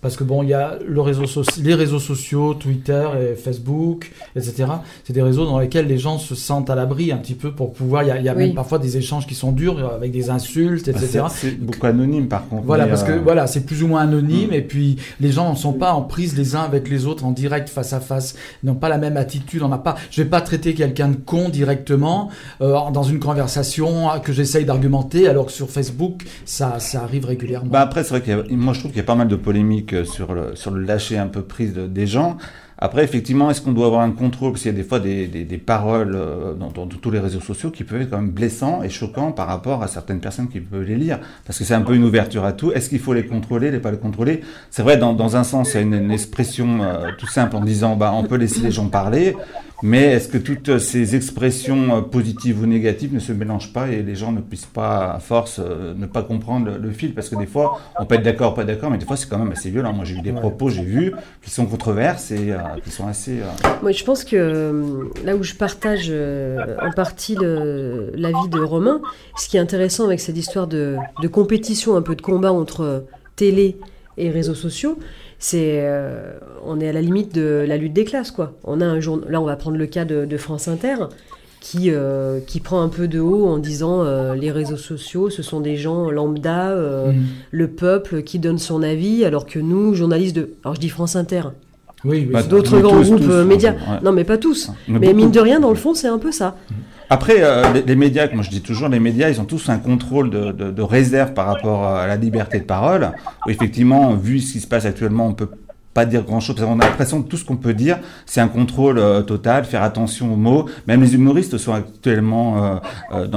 Speaker 2: Parce que bon, il y a les réseaux sociaux, Twitter et Facebook, etc. C'est des réseaux dans lesquels les gens se sentent à l'abri un petit peu pour pouvoir. Il y a même parfois des échanges qui sont durs avec des insultes, etc.
Speaker 6: C'est beaucoup anonyme par contre.
Speaker 2: Voilà, parce que c'est plus ou moins anonyme et puis les gens ne sont pas en prise les uns avec les autres en direct face à face. Ils n'ont pas la même attitude. Je vais pas traiter quelqu'un de con directement dans une conversation que j'essaye d'argumenter, alors que sur Facebook, ça arrive régulièrement.
Speaker 6: Après, c'est vrai moi je trouve qu'il y a pas mal de polémiques sur le lâcher un peu prise des gens. Après, effectivement, est-ce qu'on doit avoir un contrôle? Parce qu'il y a des fois des paroles dans tous les réseaux sociaux qui peuvent être quand même blessants et choquants par rapport à certaines personnes qui peuvent les lire. Parce que c'est un peu une ouverture à tout. Est-ce qu'il faut les contrôler, pas les contrôler? C'est vrai, dans un sens, il y a une expression tout simple en disant on peut laisser les gens parler. Mais est-ce que toutes ces expressions positives ou négatives ne se mélangent pas et les gens ne puissent pas, à force, ne pas comprendre le fil? Parce que des fois, on peut être d'accord ou pas d'accord, mais des fois, c'est quand même assez violent. Moi, j'ai eu des propos, qui sont controverses et qui sont assez...
Speaker 3: Moi, je pense que là où je partage en partie l'avis de Romain, ce qui est intéressant avec cette histoire de compétition, un peu de combat entre télé et réseaux sociaux, c'est on est à la limite de la lutte des classes, quoi. On a là, on va prendre le cas de France Inter qui prend un peu de haut en disant les réseaux sociaux, ce sont des gens lambda, le peuple qui donne son avis, alors que nous, journalistes alors je dis France Inter.
Speaker 2: Oui,
Speaker 3: d'autres grands groupes médias. Non, mais pas tous. Mais mine de rien, dans le fond, c'est un peu ça.
Speaker 6: Après, les médias, moi je dis toujours, les médias, ils ont tous un contrôle de réserve par rapport à la liberté de parole. Où effectivement, vu ce qui se passe actuellement, on peut pas dire grand-chose, parce qu'on a l'impression que tout ce qu'on peut dire, c'est un contrôle total, faire attention aux mots. Même les humoristes sont actuellement dans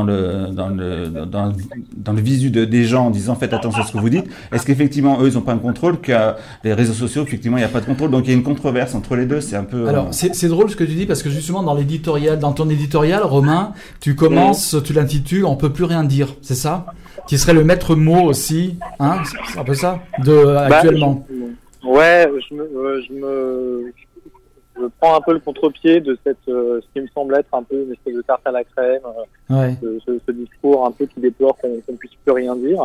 Speaker 6: le visu des gens en disant faites attention à ce que vous dites. Est-ce qu'effectivement, eux, ils n'ont pas un contrôle, que les réseaux sociaux, effectivement, il n'y a pas de contrôle, donc il y a une controverse entre les deux, c'est un peu...
Speaker 2: Alors, c'est drôle ce que tu dis, parce que justement, dans ton éditorial, Romain, tu l'intitules « On peut plus rien dire », c'est ça? Qui serait le maître mot aussi, hein? C'est un peu ça, actuellement.
Speaker 10: Ouais, je prends un peu le contre-pied de ce qui me semble être un peu une espèce de tarte à la crème, ce discours un peu qui déplore qu'on puisse plus rien dire.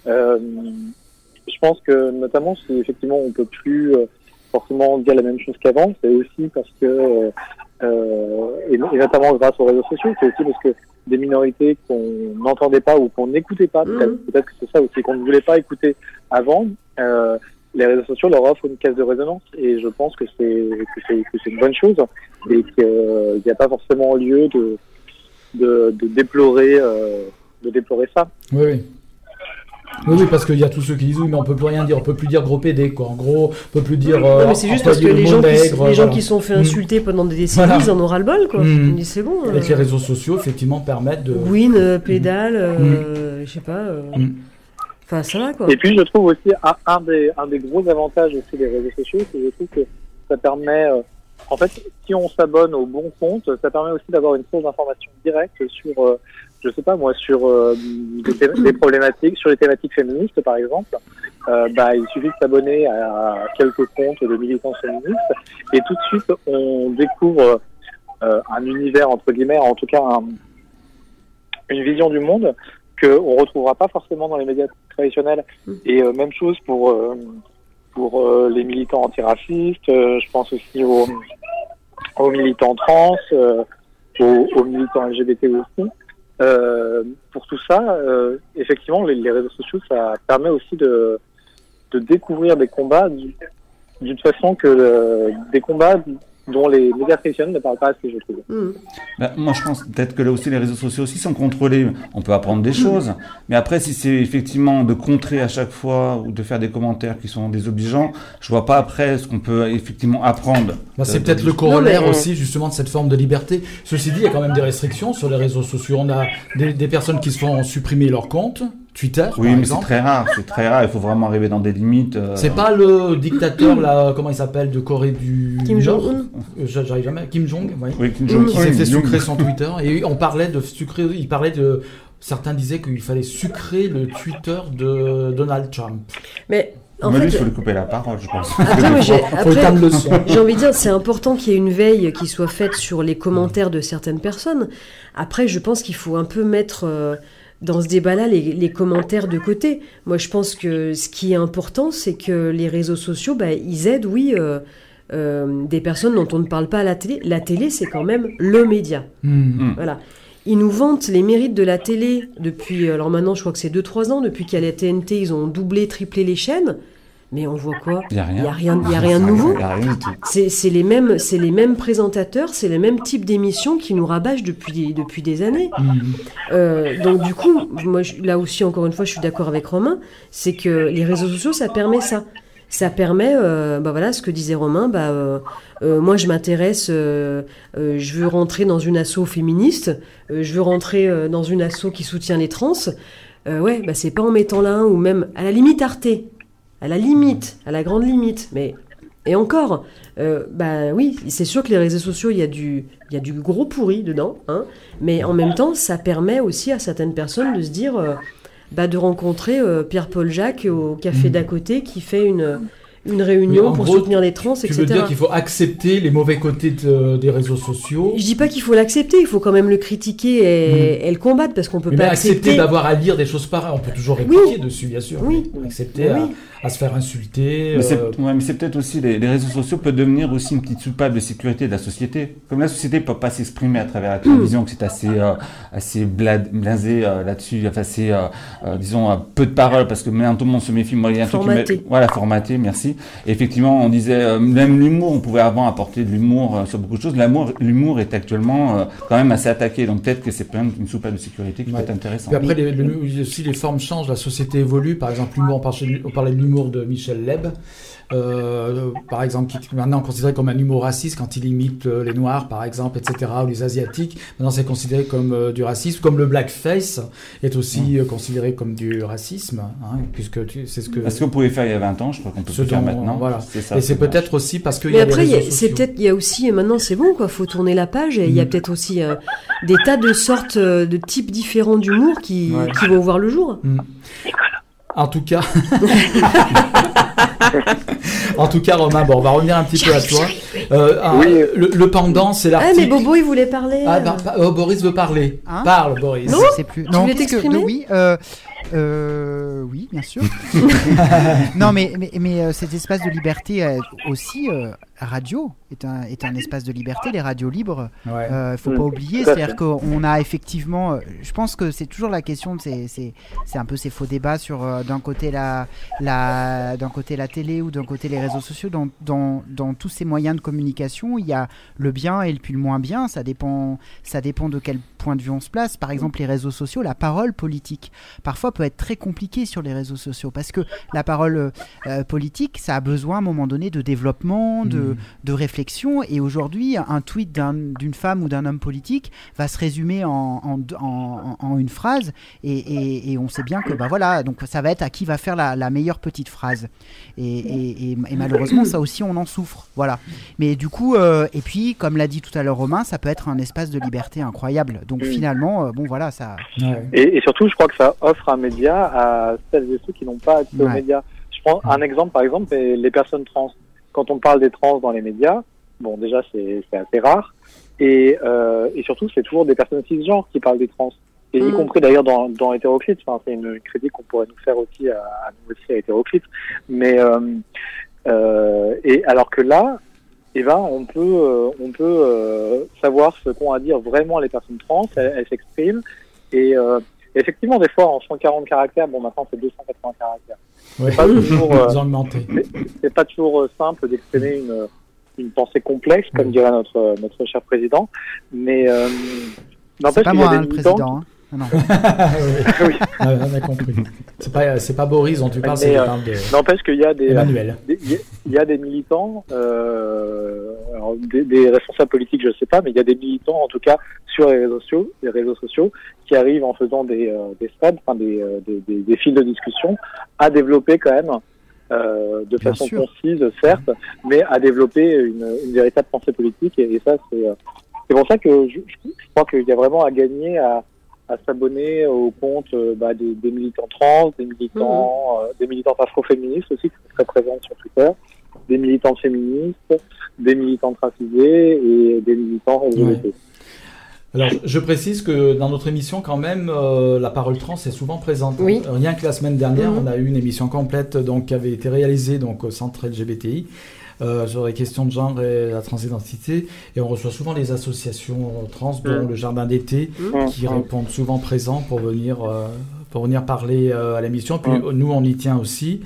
Speaker 10: Je pense que notamment si effectivement on peut plus forcément dire la même chose qu'avant, c'est aussi parce que et notamment grâce aux réseaux sociaux, c'est aussi parce que des minorités qu'on n'entendait pas ou qu'on n'écoutait pas, peut-être que c'est ça aussi, qu'on ne voulait pas écouter avant. Les réseaux sociaux leur offrent une caisse de résonance et je pense que c'est une bonne chose et qu'il n'y a pas forcément lieu de déplorer ça.
Speaker 2: Oui, parce qu'il y a tous ceux qui disent oui, mais on peut plus rien dire, on peut plus dire gros PD, quoi. En gros, on peut plus dire.
Speaker 3: Non, mais c'est juste parce que les gens qui sont fait insulter pendant des décennies, ils en ont ras le bol, quoi. C'est bon.
Speaker 2: Avec les réseaux sociaux, effectivement, permettent de.
Speaker 3: Win, pédale, je sais pas. Enfin, ça va, quoi.
Speaker 10: Et puis, je trouve aussi un des gros avantages aussi des réseaux sociaux, c'est que je trouve que ça permet, en fait, si on s'abonne au bon compte, ça permet aussi d'avoir une source d'information directe sur, je sais pas moi, sur des problématiques, sur les thématiques féministes, par exemple. Il suffit de s'abonner à quelques comptes de militants féministes et tout de suite, on découvre un univers, entre guillemets, en tout cas, une vision du monde qu'on retrouvera pas forcément dans les médias traditionnels. Et même chose pour les militants antiracistes, je pense aussi aux militants trans, aux militants LGBT aussi. Pour tout ça, effectivement, les réseaux sociaux, ça permet aussi de découvrir des combats d'une façon que des combats dont les médias traditionnels ne parlent pas assez, je trouve.
Speaker 6: Moi, je pense peut-être que là aussi, les réseaux sociaux aussi sont contrôlés. On peut apprendre des choses, mais après, si c'est effectivement de contrer à chaque fois ou de faire des commentaires qui sont désobligeants, je vois pas après ce qu'on peut effectivement apprendre.
Speaker 2: C'est peut-être le corollaire aussi, justement, de cette forme de liberté. Ceci dit, il y a quand même des restrictions sur les réseaux sociaux. On a des personnes qui se font supprimer leur compte. Twitter,
Speaker 6: oui, mais c'est très rare. Il faut vraiment arriver dans des limites.
Speaker 2: C'est pas le dictateur là, comment il s'appelle, de Corée du
Speaker 3: Kim Jong-un.
Speaker 2: J'arrive jamais. Kim Jong,
Speaker 6: oui, Kim Jong,
Speaker 2: qui s'est fait sucrer son Twitter et on parlait de sucrer. Certains disaient qu'il fallait sucrer le Twitter de Donald Trump.
Speaker 3: Mais
Speaker 6: lui, il faut lui couper la parole, je pense.
Speaker 3: Après, j'ai envie de dire, c'est important qu'il y ait une veille qui soit faite sur les commentaires de certaines personnes. Après, je pense qu'il faut un peu mettre dans ce débat-là les commentaires de côté. Moi, je pense que ce qui est important, c'est que les réseaux sociaux, ils aident, oui, des personnes dont on ne parle pas à la télé. La télé, c'est quand même le média. Voilà. Ils nous vantent les mérites de la télé depuis, alors maintenant je crois que c'est 2-3 ans, depuis qu'il y a la TNT, ils ont doublé, triplé les chaînes, mais on voit quoi ? Il n'y a rien de nouveau. C'est les mêmes présentateurs, c'est les mêmes types d'émissions qui nous rabâchent depuis des années. Donc du coup, moi là aussi encore une fois je suis d'accord avec Romain, c'est que les réseaux sociaux ça permet ça. Ça permet, voilà, ce que disait Romain, moi je m'intéresse, je veux rentrer dans une asso féministe, je veux rentrer dans une asso qui soutient les trans, c'est pas en mettant là ou même à la limite Arte, à la grande limite, mais et encore, oui, c'est sûr que les réseaux sociaux, il y a du gros pourri dedans, hein, mais en même temps, ça permet aussi à certaines personnes de se dire... de rencontrer Pierre-Paul Jacques au café d'à côté qui fait une réunion pour soutenir les trans, etc.
Speaker 2: Tu veux dire qu'il faut accepter les mauvais côtés des réseaux sociaux ?
Speaker 3: Je dis pas qu'il faut l'accepter, il faut quand même le critiquer et le combattre, parce qu'on peut pas accepter
Speaker 2: d'avoir à lire des choses pareilles. On peut toujours répliquer dessus, bien sûr.
Speaker 3: Oui.
Speaker 2: Accepter à se faire insulter.
Speaker 6: Mais c'est peut-être aussi, les réseaux sociaux peuvent devenir aussi une petite soupape de sécurité de la société. Comme la société ne peut pas s'exprimer à travers la télévision, que c'est assez blasé là-dessus, assez, disons, peu de paroles, parce que maintenant tout le monde se méfie. Moi, il y a un truc formaté, merci. Et effectivement, on disait, même l'humour, on pouvait avant apporter de l'humour sur beaucoup de choses. L'humour est actuellement quand même assez attaqué, donc peut-être que c'est quand même une soupape de sécurité qui peut être intéressante.
Speaker 2: Puis après, aussi les formes changent, la société évolue. Par exemple, l'humour, on parlait de l'humour de Michel Leb, par exemple, qui est maintenant considéré comme un humour raciste quand il imite les Noirs, par exemple, etc., ou les Asiatiques. Maintenant, c'est considéré comme du racisme, comme le blackface est aussi considéré comme du racisme, hein, puisque c'est ce que...
Speaker 6: Parce qu'on pouvait faire il y a 20 ans, je crois qu'on peut plus faire maintenant.
Speaker 2: Voilà.
Speaker 6: C'est ça,
Speaker 2: et c'est peut-être aussi parce que...
Speaker 3: Mais après, il y a aussi, maintenant c'est bon, quoi, faut tourner la page, et il y a peut-être aussi des tas de sortes, de types différents d'humour qui vont voir le jour.
Speaker 2: En tout cas... Romain, on va revenir un petit peu à toi. Le pendant, c'est l'article...
Speaker 3: mais Bobo, il voulait parler.
Speaker 2: Boris veut parler. Parle, Boris.
Speaker 3: Non,
Speaker 7: c'est plus...
Speaker 3: Tu voulais t'exprimer ?
Speaker 7: Oui, bien sûr. Non, mais cet espace de liberté aussi, radio est un espace de liberté, les radios libres. Faut pas oublier, c'est-à-dire qu'on a effectivement, je pense que c'est toujours la question, c'est un peu ces faux débats sur d'un côté d'un côté la télé ou d'un côté les réseaux sociaux. Dans tous ces moyens de communication, il y a le bien et puis le moins bien. Ça dépend de quel point de vue on se place. Par exemple, les réseaux sociaux, la parole politique parfois peut être très compliquée sur les réseaux sociaux, parce que la parole politique, ça a besoin à un moment donné de développement, de réflexion, et aujourd'hui un tweet d'une femme ou d'un homme politique va se résumer en une phrase, et on sait bien que voilà, donc ça va être à qui va faire la meilleure petite phrase, et malheureusement ça aussi on en souffre, voilà. Mais du coup et puis comme l'a dit tout à l'heure Romain, ça peut être un espace de liberté incroyable, donc finalement voilà, ça
Speaker 10: et surtout je crois que ça offre un média à celles et ceux qui n'ont pas accès aux médias. Je prends un exemple, par exemple, les personnes trans. Quand on parle des trans dans les médias, bon, déjà, c'est assez rare. Et surtout, c'est toujours des personnes cisgenres qui parlent des trans. Et y compris d'ailleurs dans Hétéroclite. Enfin, c'est une critique qu'on pourrait nous faire aussi à nous aussi à Hétéroclite. Mais, et alors que là, on peut savoir ce qu'ont à dire vraiment les personnes trans. Elles s'expriment. Et effectivement, des fois, en 140 caractères, bon, maintenant, c'est 280 caractères. C'est pas toujours simple d'exprimer une pensée complexe, comme dirait notre cher président. Mais
Speaker 7: n'empêche qu'il y a des militants. Non.
Speaker 10: Oui.
Speaker 2: On a compris. C'est pas Boris dont tu parles, c'est
Speaker 10: n'empêche qu'il y a des militants, alors des responsables politiques, je sais pas, mais il y a des militants, en tout cas, sur les réseaux sociaux, qui arrivent en faisant des threads, des fils de discussion, à développer quand même, de façon concise, certes, mais à développer une véritable pensée politique, et ça, c'est pour ça que je crois qu'il y a vraiment à gagner à s'abonner au compte des militants trans, des militantes afroféministes aussi, qui sont très présentes sur Twitter, des militantes féministes, des militantes racisées et des militants LGBT.
Speaker 2: Alors, je précise que dans notre émission, quand même, la parole trans est souvent présente.
Speaker 3: Oui.
Speaker 2: Rien que la semaine dernière, on a eu une émission complète donc, qui avait été réalisée donc, au centre LGBTI sur les questions de genre et la transidentité. Et on reçoit souvent les associations trans, dont le Jardin d'été, qui répondent souvent présents pour venir parler à l'émission. Puis nous, on y tient aussi.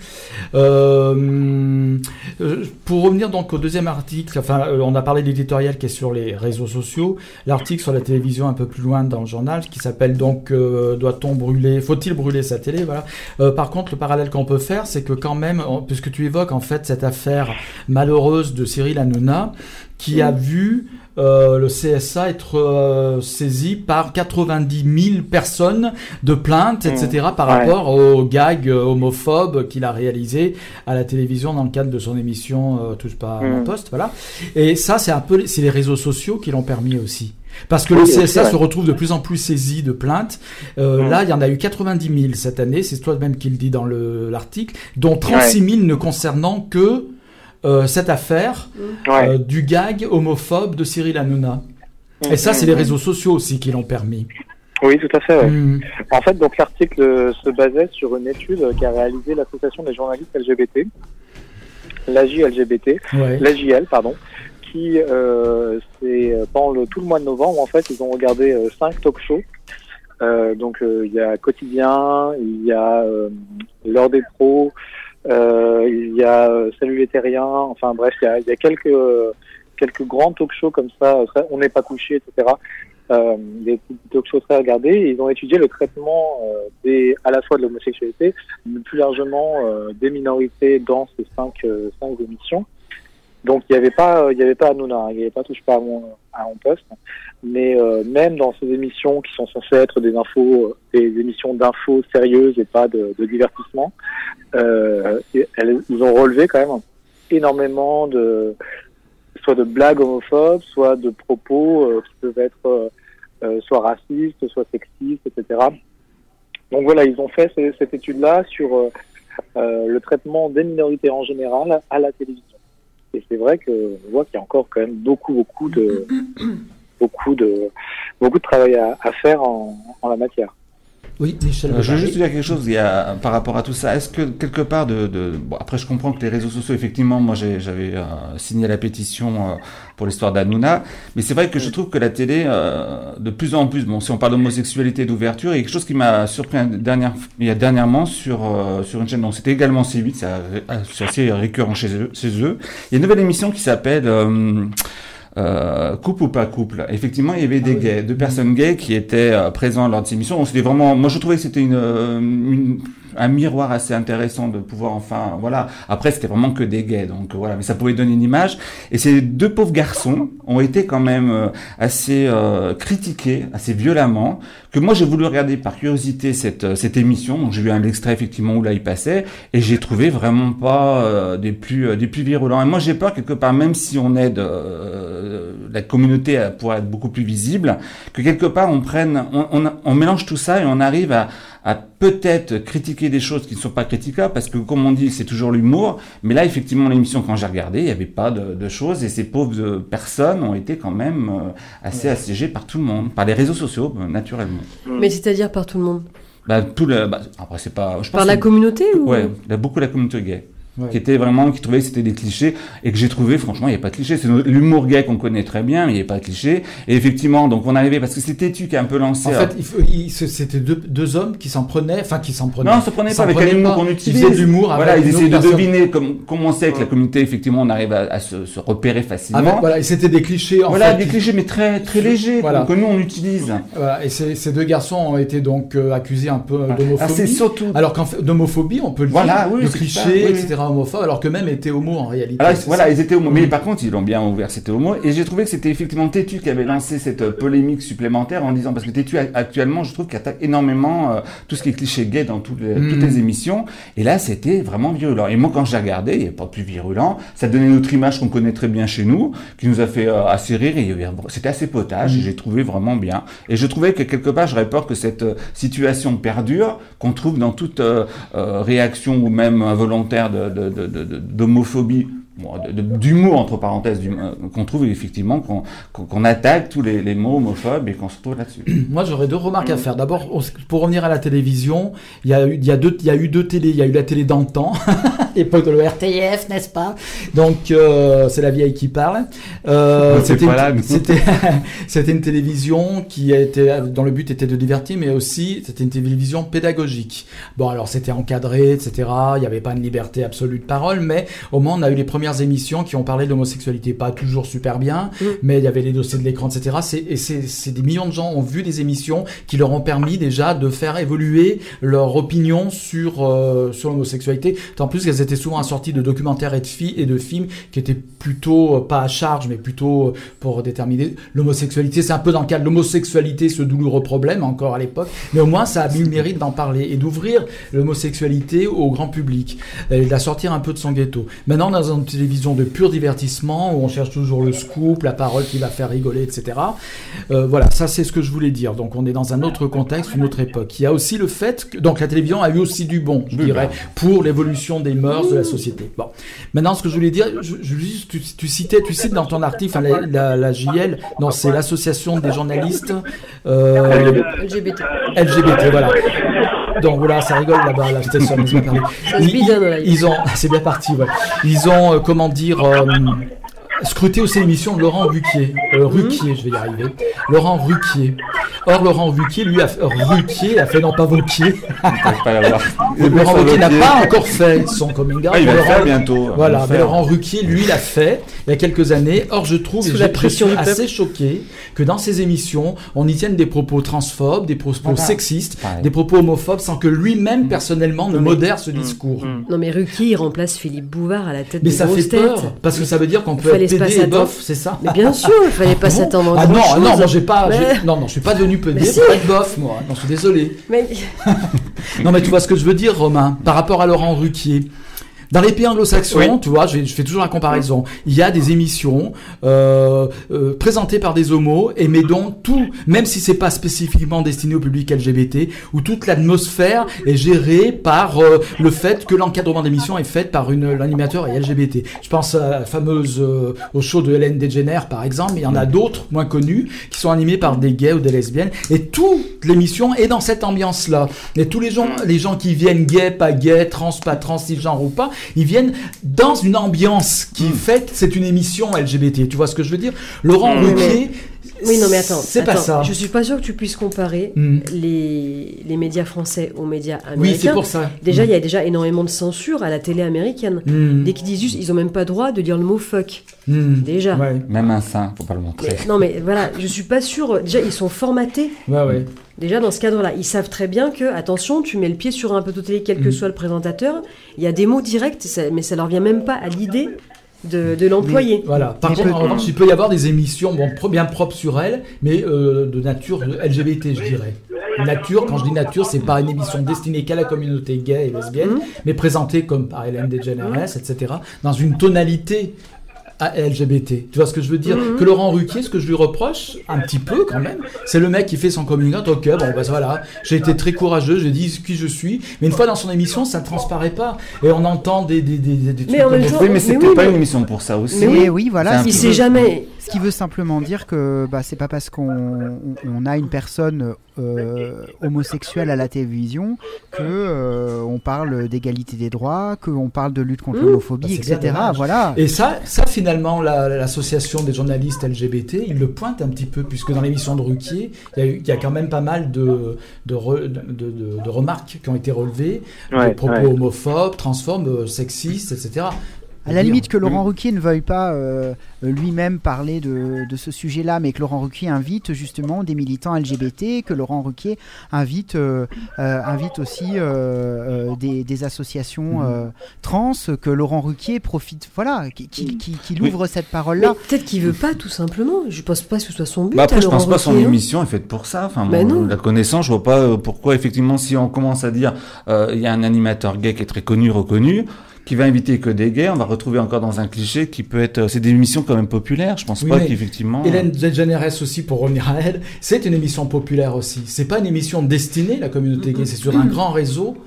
Speaker 2: Pour revenir donc au deuxième article, on a parlé de l'éditorial qui est sur les réseaux sociaux. L'article sur la télévision un peu plus loin dans le journal, qui s'appelle donc faut-il brûler sa télé, voilà. Par contre, le parallèle qu'on peut faire, c'est que quand même, puisque tu évoques en fait cette affaire malheureuse de Cyril Hanouna, qui a vu le CSA être saisi par 90 000 personnes de plaintes, etc., par rapport aux gags homophobes qu'il a réalisé à la télévision dans le cadre de son émission Touche pas à mon poste, voilà. Et ça, c'est les réseaux sociaux qui l'ont permis aussi. Parce que le CSA se retrouve de plus en plus saisi de plaintes. Là, il y en a eu 90 000 cette année, c'est toi-même qui le dis dans l'article, dont 36 000 ne concernant que cette affaire du gag homophobe de Cyril Hanouna. Et ça, c'est les réseaux sociaux aussi qui l'ont permis.
Speaker 10: Oui, tout à fait. Ouais. En fait, donc l'article se basait sur une étude qu'a réalisée l'association des journalistes LGBT, l'AJL, pardon, qui c'est pendant tout le mois de novembre, en fait, ils ont regardé 5 talk-shows. Donc il y a Quotidien, il y a L'heure des pros. Il y a Salut les terriens, enfin bref, il y a quelques grands talk-shows comme ça, On n'est pas couché, etc. Des talk-shows très regardés, et ils ont étudié le traitement à la fois de l'homosexualité, mais plus largement des minorités dans ces 5 émissions. Donc il y avait pas Hanouna, il n'y avait pas Touche pas à mon poste, mais même dans ces émissions qui sont censées être des émissions d'infos sérieuses et pas de divertissement, ils ont relevé quand même énormément soit de blagues homophobes, soit de propos qui peuvent être soit racistes, soit sexistes, etc. Donc voilà, ils ont fait cette étude-là sur le traitement des minorités en général à la télévision. Et c'est vrai qu'on voit qu'il y a encore quand même beaucoup de travail à faire en la matière.
Speaker 2: Oui, Michel.
Speaker 6: Je veux juste dire quelque chose par rapport à tout ça. Est-ce que quelque part bon, après je comprends que les réseaux sociaux, effectivement, moi j'avais signé la pétition pour l'histoire d'Hanouna, mais c'est vrai que je trouve que la télé, de plus en plus, bon, si on parle d'homosexualité, d'ouverture, il y a quelque chose qui m'a surpris dernièrement sur une chaîne, donc c'était également C8, c'est assez récurrent chez eux. Il y a une nouvelle émission qui s'appelle couple ou pas couple. Effectivement, il y avait des gays, 2 personnes gays qui étaient présents lors de ces émissions. Donc c'était vraiment, moi je trouvais que c'était un miroir assez intéressant de pouvoir voilà. Après c'était vraiment que des gays, donc voilà, mais ça pouvait donner une image. Et ces 2 pauvres garçons ont été quand même assez critiqués, assez violemment, que moi j'ai voulu regarder par curiosité cette émission. Donc j'ai vu un extrait effectivement où là il passait, et j'ai trouvé vraiment pas des plus virulents. Et moi j'ai peur quelque part, même si on aide la communauté pour être beaucoup plus visible, que quelque part on mélange tout ça et on arrive à peut-être critiquer des choses qui ne sont pas critiquables, parce que comme on dit, c'est toujours l'humour, mais là effectivement l'émission, quand j'ai regardé, il n'y avait pas de choses, et ces pauvres personnes ont été quand même assez assiégées par tout le monde, par les réseaux sociaux, naturellement.
Speaker 3: Mais c'est-à-dire par tout le monde?
Speaker 6: Après c'est pas... Je pense
Speaker 3: par la communauté ou...
Speaker 6: Ouais, beaucoup la communauté gay. Qui trouvait que c'était des clichés, et que j'ai trouvé, franchement, il n'y a pas de clichés. C'est l'humour gay qu'on connaît très bien, mais il n'y a pas de clichés. Et effectivement, donc on arrivait, parce que c'était tu qui a un peu lancé.
Speaker 2: En fait, c'était deux hommes qui s'en prenaient. Non,
Speaker 6: on se prenait pas avec l'humour qu'on utilise.
Speaker 2: Ils faisaient de l'humour.
Speaker 6: Voilà, ils essayaient de deviner, comme on sait que la communauté, effectivement, on arrive à se repérer facilement.
Speaker 2: Voilà, et c'était des clichés,
Speaker 6: des clichés, mais très, très légers, que nous, on utilise.
Speaker 2: Voilà, et ces 2 garçons ont été donc accusés un peu d'homophobie. Alors qu'en fait, d'homophobie, on peut le dire, de clichés, etc., homophobes, alors que même étaient homo en réalité.
Speaker 6: Ils étaient homo, mais par contre ils l'ont bien ouvert, c'était homo, et j'ai trouvé que c'était effectivement Tétu qui avait lancé cette polémique supplémentaire en disant, parce que Tétu actuellement je trouve qu'il attaque énormément tout ce qui est cliché gay dans toutes les émissions, et là c'était vraiment virulent. Et moi quand j'ai regardé, il n'y avait pas plus virulent, ça donnait notre image qu'on connaît très bien chez nous, qui nous a fait assez rire, et c'était assez potage, et j'ai trouvé vraiment bien. Et je trouvais que quelque part j'aurais peur que cette situation perdure, qu'on trouve dans toute réaction ou même involontaire d'homophobie d'humour entre parenthèses, qu'on trouve effectivement qu'on attaque tous les mots homophobes et qu'on se retrouve là-dessus.
Speaker 2: Moi, j'aurais 2 remarques à faire. D'abord, pour revenir à la télévision, il y a eu 2 télés. Il y a eu la télé dans le temps, l'époque de l'ORTF, n'est-ce pas? Donc, c'est la vieille qui parle. C'était une télévision dont le but était de divertir, mais aussi c'était une télévision pédagogique. Bon, alors c'était encadré, etc. Il n'y avait pas une liberté absolue de parole, mais au moins on a eu les premières émissions qui ont parlé de l'homosexualité, pas toujours super bien, mais il y avait les dossiers de l'écran, etc. C'est des millions de gens ont vu des émissions qui leur ont permis déjà de faire évoluer leur opinion sur l'homosexualité. En plus, elles étaient souvent assorties de documentaires et de films qui étaient plutôt pas à charge, mais plutôt pour déterminer l'homosexualité. C'est un peu dans le cas de l'homosexualité, ce douloureux problème encore à l'époque, mais au moins ça a eu le mérite d'en parler et d'ouvrir l'homosexualité au grand public et de la sortir un peu de son ghetto. Maintenant, dans une télévision de pur divertissement où on cherche toujours le scoop, la parole qui va faire rigoler, etc. Voilà, ça c'est ce que je voulais dire. Donc on est dans un autre contexte, une autre époque. Il y a aussi le fait que donc la télévision a eu aussi du bon, je dirais, pour l'évolution des mœurs de la société. Bon, maintenant ce que je voulais dire, tu cites dans ton article, enfin, la JL, non, c'est l'association des journalistes LGBT, voilà. Donc voilà, ça rigole là-bas, la station. C'est bien parti, ouais. Ils ont, scruté aussi l'émission de Laurent Ruquier. Ruquier, je vais y arriver. Laurent Ruquier. Or, Laurent Ruquier, lui, Ruquier a fait, non pas Vauquier. Laurent Ruquier n'a pas encore fait son coming out.
Speaker 6: Il va le faire bientôt.
Speaker 2: Voilà, mais Laurent Ruquier, lui, l'a fait il y a quelques années. Or, je trouve, et je suis assez choqué que dans ces émissions, on y tienne des propos transphobes, des propos sexistes, des propos homophobes, sans que lui-même, personnellement, ne modère ce discours.
Speaker 3: Non, mais Ruquier, il remplace Philippe Bouvard à la tête
Speaker 2: des
Speaker 3: grosses têtes.
Speaker 2: Mais ça fait peur, parce que ça veut dire qu'on peut être pédé et bof, c'est ça.
Speaker 3: Mais bien sûr, il fallait pas s'attendre à
Speaker 2: grand chose. Non, moi, je suis pas devenu pédé, c'est pas de bof, moi. Non, je suis désolé. Non, mais tu vois ce que je veux dire, Romain, par rapport à Laurent Ruquier. Dans les pays anglo-saxons, tu vois, je fais toujours la comparaison. Il y a des émissions présentées par des homos, mais dont tout, même si c'est pas spécifiquement destiné au public LGBT, où toute l'atmosphère est gérée par le fait que l'encadrement d'émission est fait par l'animateur et LGBT. Je pense à la fameuse au show de Ellen DeGeneres, par exemple, mais il y en a d'autres moins connus qui sont animés par des gays ou des lesbiennes, et toute l'émission est dans cette ambiance-là. Et tous les gens qui viennent gays, pas gays, trans, pas trans, cisgenre ou pas, ils viennent dans une ambiance qui fait, c'est une émission LGBT. Tu vois ce que je veux dire? Laurent Ruquier,
Speaker 3: oui, non, mais attends,
Speaker 2: pas ça.
Speaker 3: Je suis pas sûr que tu puisses comparer les médias français aux médias américains.
Speaker 2: Oui, c'est pour ça.
Speaker 3: Déjà, il y a déjà énormément de censure à la télé américaine. Dès qu'ils disent juste, ils ont même pas droit de dire le mot fuck. Déjà.
Speaker 6: Ouais. Même un sein, faut pas le montrer.
Speaker 3: Non, mais voilà, je suis pas sûr. Déjà, ils sont formatés.
Speaker 2: Ouais.
Speaker 3: Déjà, dans ce cadre-là, ils savent très bien que, attention, tu mets le pied sur un plateau télé, quel que soit le présentateur, il y a des mots directs, mais ça leur vient même pas à l'idée de l'employé.
Speaker 2: Voilà. Par contre, en revanche, il peut y avoir des émissions bien propres sur elles, mais de nature LGBT, je dirais. Nature, quand je dis nature, c'est pas une émission destinée qu'à la communauté gay et lesbienne, mais présentée comme par Ellen DeGeneres, etc., dans une tonalité LGBT. Tu vois ce que je veux dire? Que Laurent Ruquier, ce que je lui reproche, un petit peu quand même, c'est le mec qui fait son coming out. Ok, bon, bah voilà, j'ai été très courageux, j'ai dit qui je suis, mais une fois dans son émission, ça ne transparaît pas. Et on entend des trucs.
Speaker 3: Mais en même temps,
Speaker 6: mais c'était pas une émission pour ça aussi.
Speaker 7: Mais oui, voilà.
Speaker 3: Il sait jamais.
Speaker 7: Ce qui veut simplement dire que c'est pas parce qu'on a une personne homosexuelle à la tévision que on parle d'égalité des droits, qu'on parle de lutte contre l'homophobie, etc. Voilà.
Speaker 2: Et ça finalement, l'association des journalistes LGBT, il le pointe un petit peu, puisque dans l'émission de Ruquier, il y a quand même pas mal de remarques qui ont été relevées, de propos homophobes, transphobes, sexistes, etc.
Speaker 7: À la limite que Laurent Ruquier ne veuille pas lui-même parler de ce sujet-là, mais que Laurent Ruquier invite justement des militants LGBT, que Laurent Ruquier invite aussi des associations trans, que Laurent Ruquier profite, voilà, qu'il ouvre cette parole-là.
Speaker 3: Mais peut-être qu'il veut pas, tout simplement. Je pense pas que ce soit son but.
Speaker 6: Après, je pense pas son émission est faite pour ça. Enfin, la connaissance, je vois pas pourquoi effectivement, si on commence à dire il y a un animateur gay qui est très connu, reconnu, qui va inviter que des gays, on va retrouver encore dans un cliché qui peut être... C'est des émissions quand même populaires, je pense pas qu'effectivement...
Speaker 2: Ellen DeGeneres aussi, pour revenir à elle, c'est une émission populaire aussi. C'est pas une émission destinée à la communauté gay, c'est sur un grand réseau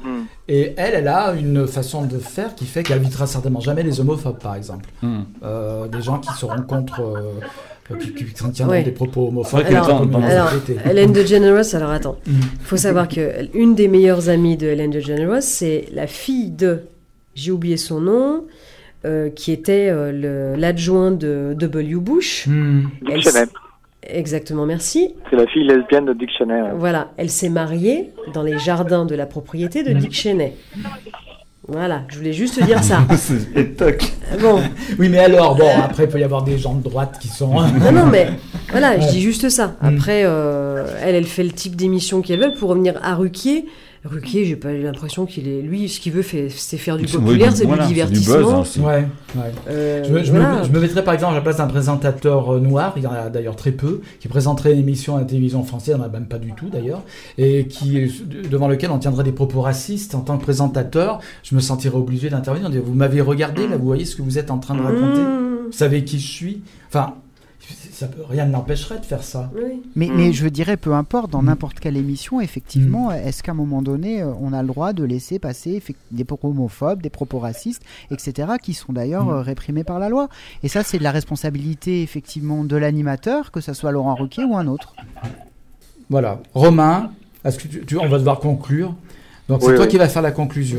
Speaker 2: Et elle a une façon de faire qui fait qu'elle évitera certainement jamais les homophobes, par exemple. Des gens qui seront contre... qui tiendront des propos homophobes.
Speaker 3: Alors, Ellen DeGeneres, alors attends. Il faut savoir qu'une des meilleures amies de Ellen DeGeneres, c'est la fille de... J'ai oublié son nom... qui était l'adjoint de W. Bush.
Speaker 10: Dick Cheney.
Speaker 3: Exactement, merci.
Speaker 10: C'est la fille lesbienne de Dick Cheney.
Speaker 3: Voilà, elle s'est mariée dans les jardins de la propriété de Dick Cheney. Voilà, je voulais juste dire ça.
Speaker 6: C'est toc.
Speaker 3: Bon.
Speaker 2: Oui, mais alors, après, il peut y avoir des gens de droite qui sont...
Speaker 3: non, mais voilà, je dis juste ça. Après, elle fait le type d'émission qu'elle veut pour revenir à Ruquier. Ruquier, j'ai pas l'impression qu'il est... Lui, ce qu'il veut, c'est faire du populaire, c'est du divertissement.
Speaker 6: C'est du buzz,
Speaker 2: je me mettrais par exemple à la place d'un présentateur noir, il y en a d'ailleurs très peu, qui présenterait une émission à la télévision française, il n'y en a même pas du tout d'ailleurs, et devant lequel on tiendrait des propos racistes. En tant que présentateur, je me sentirais obligé d'intervenir, de dire, vous m'avez regardé, là, vous voyez ce que vous êtes en train de raconter, vous savez qui je suis. Enfin... rien ne l'empêcherait de faire ça.
Speaker 3: Oui.
Speaker 7: Mais je dirais, peu importe, dans n'importe quelle émission, effectivement, est-ce qu'à un moment donné, on a le droit de laisser passer des propos homophobes, des propos racistes, etc., qui sont d'ailleurs réprimés par la loi. Et ça, c'est de la responsabilité, effectivement, de l'animateur, que ce soit Laurent Ruquier ou un autre.
Speaker 2: Voilà. Romain, est-ce que on va devoir conclure. Donc c'est toi qui vas faire la conclusion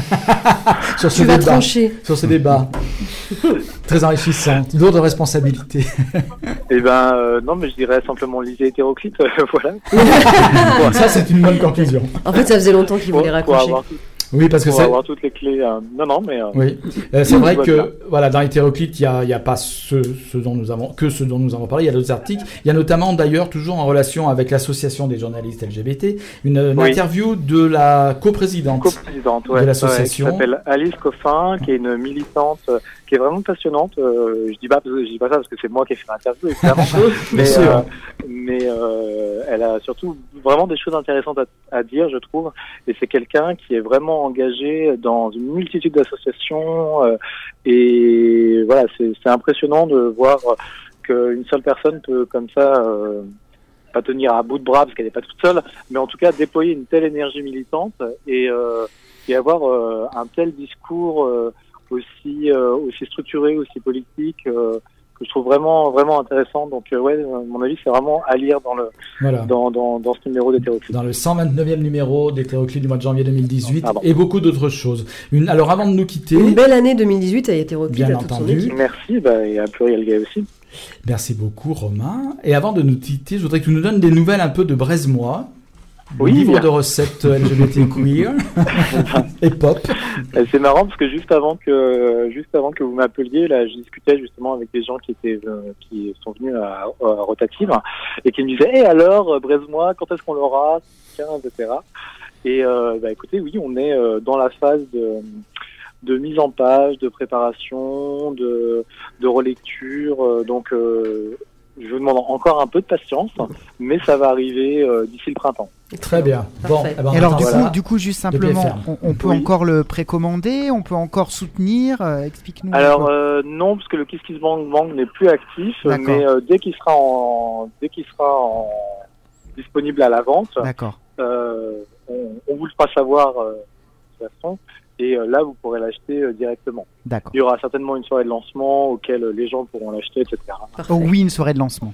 Speaker 2: sur ce débat.
Speaker 3: Trancher.
Speaker 2: Sur ce débat très enrichissant, lourd de responsabilité.
Speaker 10: Non, mais je dirais simplement lisez Hétéroclite, voilà.
Speaker 2: Ça c'est une bonne conclusion.
Speaker 3: En fait, ça faisait longtemps qu'il voulait raccrocher.
Speaker 2: Oui, parce que
Speaker 10: pour avoir toutes les clés.
Speaker 2: Oui, c'est vrai que voilà, dans Hétéroclite, il y a pas ce dont nous avons parlé. Il y a d'autres articles. Il y a notamment d'ailleurs toujours en relation avec l'association des journalistes LGBT une interview de la coprésidente de l'association,
Speaker 10: qui s'appelle Alice Coffin, qui est une militante qui est vraiment passionnante. Je dis pas ça parce que c'est moi qui ai fait l'interview, évidemment. mais elle a surtout vraiment des choses intéressantes à dire, je trouve. Et c'est quelqu'un qui est vraiment engagé dans une multitude d'associations. Et voilà, c'est impressionnant de voir qu'une seule personne peut comme ça pas tenir à bout de bras parce qu'elle n'est pas toute seule, mais en tout cas déployer une telle énergie militante et avoir un tel discours aussi structuré, aussi politique, que je trouve vraiment vraiment intéressant. Donc à mon avis, c'est vraiment à lire dans ce numéro d'Hétéroclite.
Speaker 2: Dans le 129e numéro d'Hétéroclite du mois de janvier 2018 et beaucoup d'autres choses. Alors avant de nous quitter,
Speaker 3: une belle année 2018 à Hétéroclite.
Speaker 2: Bien entendu.
Speaker 10: Merci, et à Pluriel Gay aussi.
Speaker 2: Merci beaucoup Romain. Et avant de nous quitter, je voudrais que tu nous donnes des nouvelles un peu de Breisemois. Livre de recettes LGBT queer et pop.
Speaker 10: C'est marrant parce que juste avant que vous m'appeliez, là, je discutais justement avec des gens qui sont venus à Rotative et qui me disaient alors Breisemois, quand est-ce qu'on l'aura, etc. Et écoutez, oui, on est dans la phase de mise en page, de préparation, de relecture, donc je vous demande encore un peu de patience, mais ça va arriver d'ici le printemps.
Speaker 2: Très bien.
Speaker 7: Bon, et alors du coup, juste simplement, on peut encore le précommander, on peut encore soutenir. Explique-nous.
Speaker 10: Alors non, parce que le Kiss Kiss Bang Bang n'est plus actif, mais dès qu'il sera disponible à la vente, on vous le fera savoir de toute façon. Et là, vous pourrez l'acheter directement.
Speaker 7: D'accord.
Speaker 10: Il y aura certainement une soirée de lancement auquel les gens pourront l'acheter, etc.
Speaker 7: Oh oui, une soirée de lancement.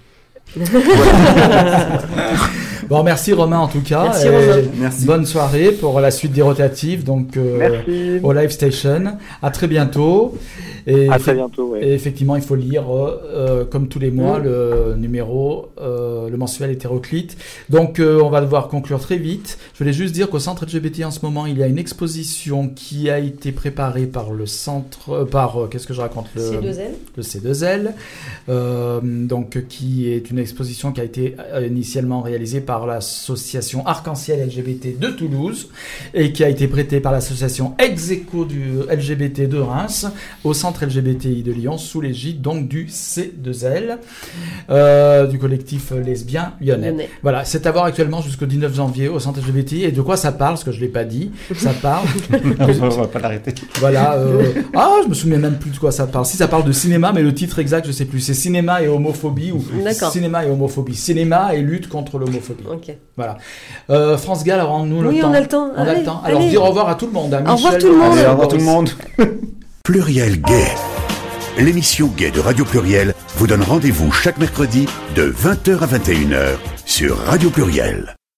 Speaker 2: Bon, merci Romain en tout cas.
Speaker 3: Merci Romain.
Speaker 2: Merci. Bonne soirée pour la suite des rotatives donc au Live Station. À très bientôt.
Speaker 10: À très bientôt.
Speaker 2: Et effectivement, il faut lire comme tous les mois le numéro, le mensuel Hétéroclite. Donc, on va devoir conclure très vite. Je voulais juste dire qu'au Centre LGBT en ce moment, il y a une exposition qui a été préparée par le centre, qu'est-ce que je raconte, le C2L, donc qui est une exposition qui a été initialement réalisée par l'association Arc-en-Ciel LGBT de Toulouse et qui a été prêtée par l'association Ex-Aequo du LGBT de Reims au centre LGBTI de Lyon sous l'égide donc du C2L, du collectif lesbien lyonnais. Voilà, c'est à voir actuellement jusqu'au 19 janvier au centre LGBTI. Et de quoi ça parle? Parce que je l'ai pas dit. Ça parle.
Speaker 6: On va pas l'arrêter.
Speaker 2: Voilà. Je me souviens même plus de quoi ça parle. Si ça parle de cinéma, mais le titre exact je sais plus. C'est cinéma et homophobie ou cinéma et homophobie. Cinéma et lutte contre l'homophobie.
Speaker 3: Ok.
Speaker 2: Voilà. France Gall, avons-nous le temps?
Speaker 3: Oui, on a le temps.
Speaker 2: On a le temps. Alors, dire au revoir à tout le monde.
Speaker 3: Au revoir tout le monde.
Speaker 6: Allez, au revoir tout le monde.
Speaker 1: Pluriel Gay. L'émission Gay de Radio Pluriel vous donne rendez-vous chaque mercredi de 20h à 21h sur Radio Pluriel.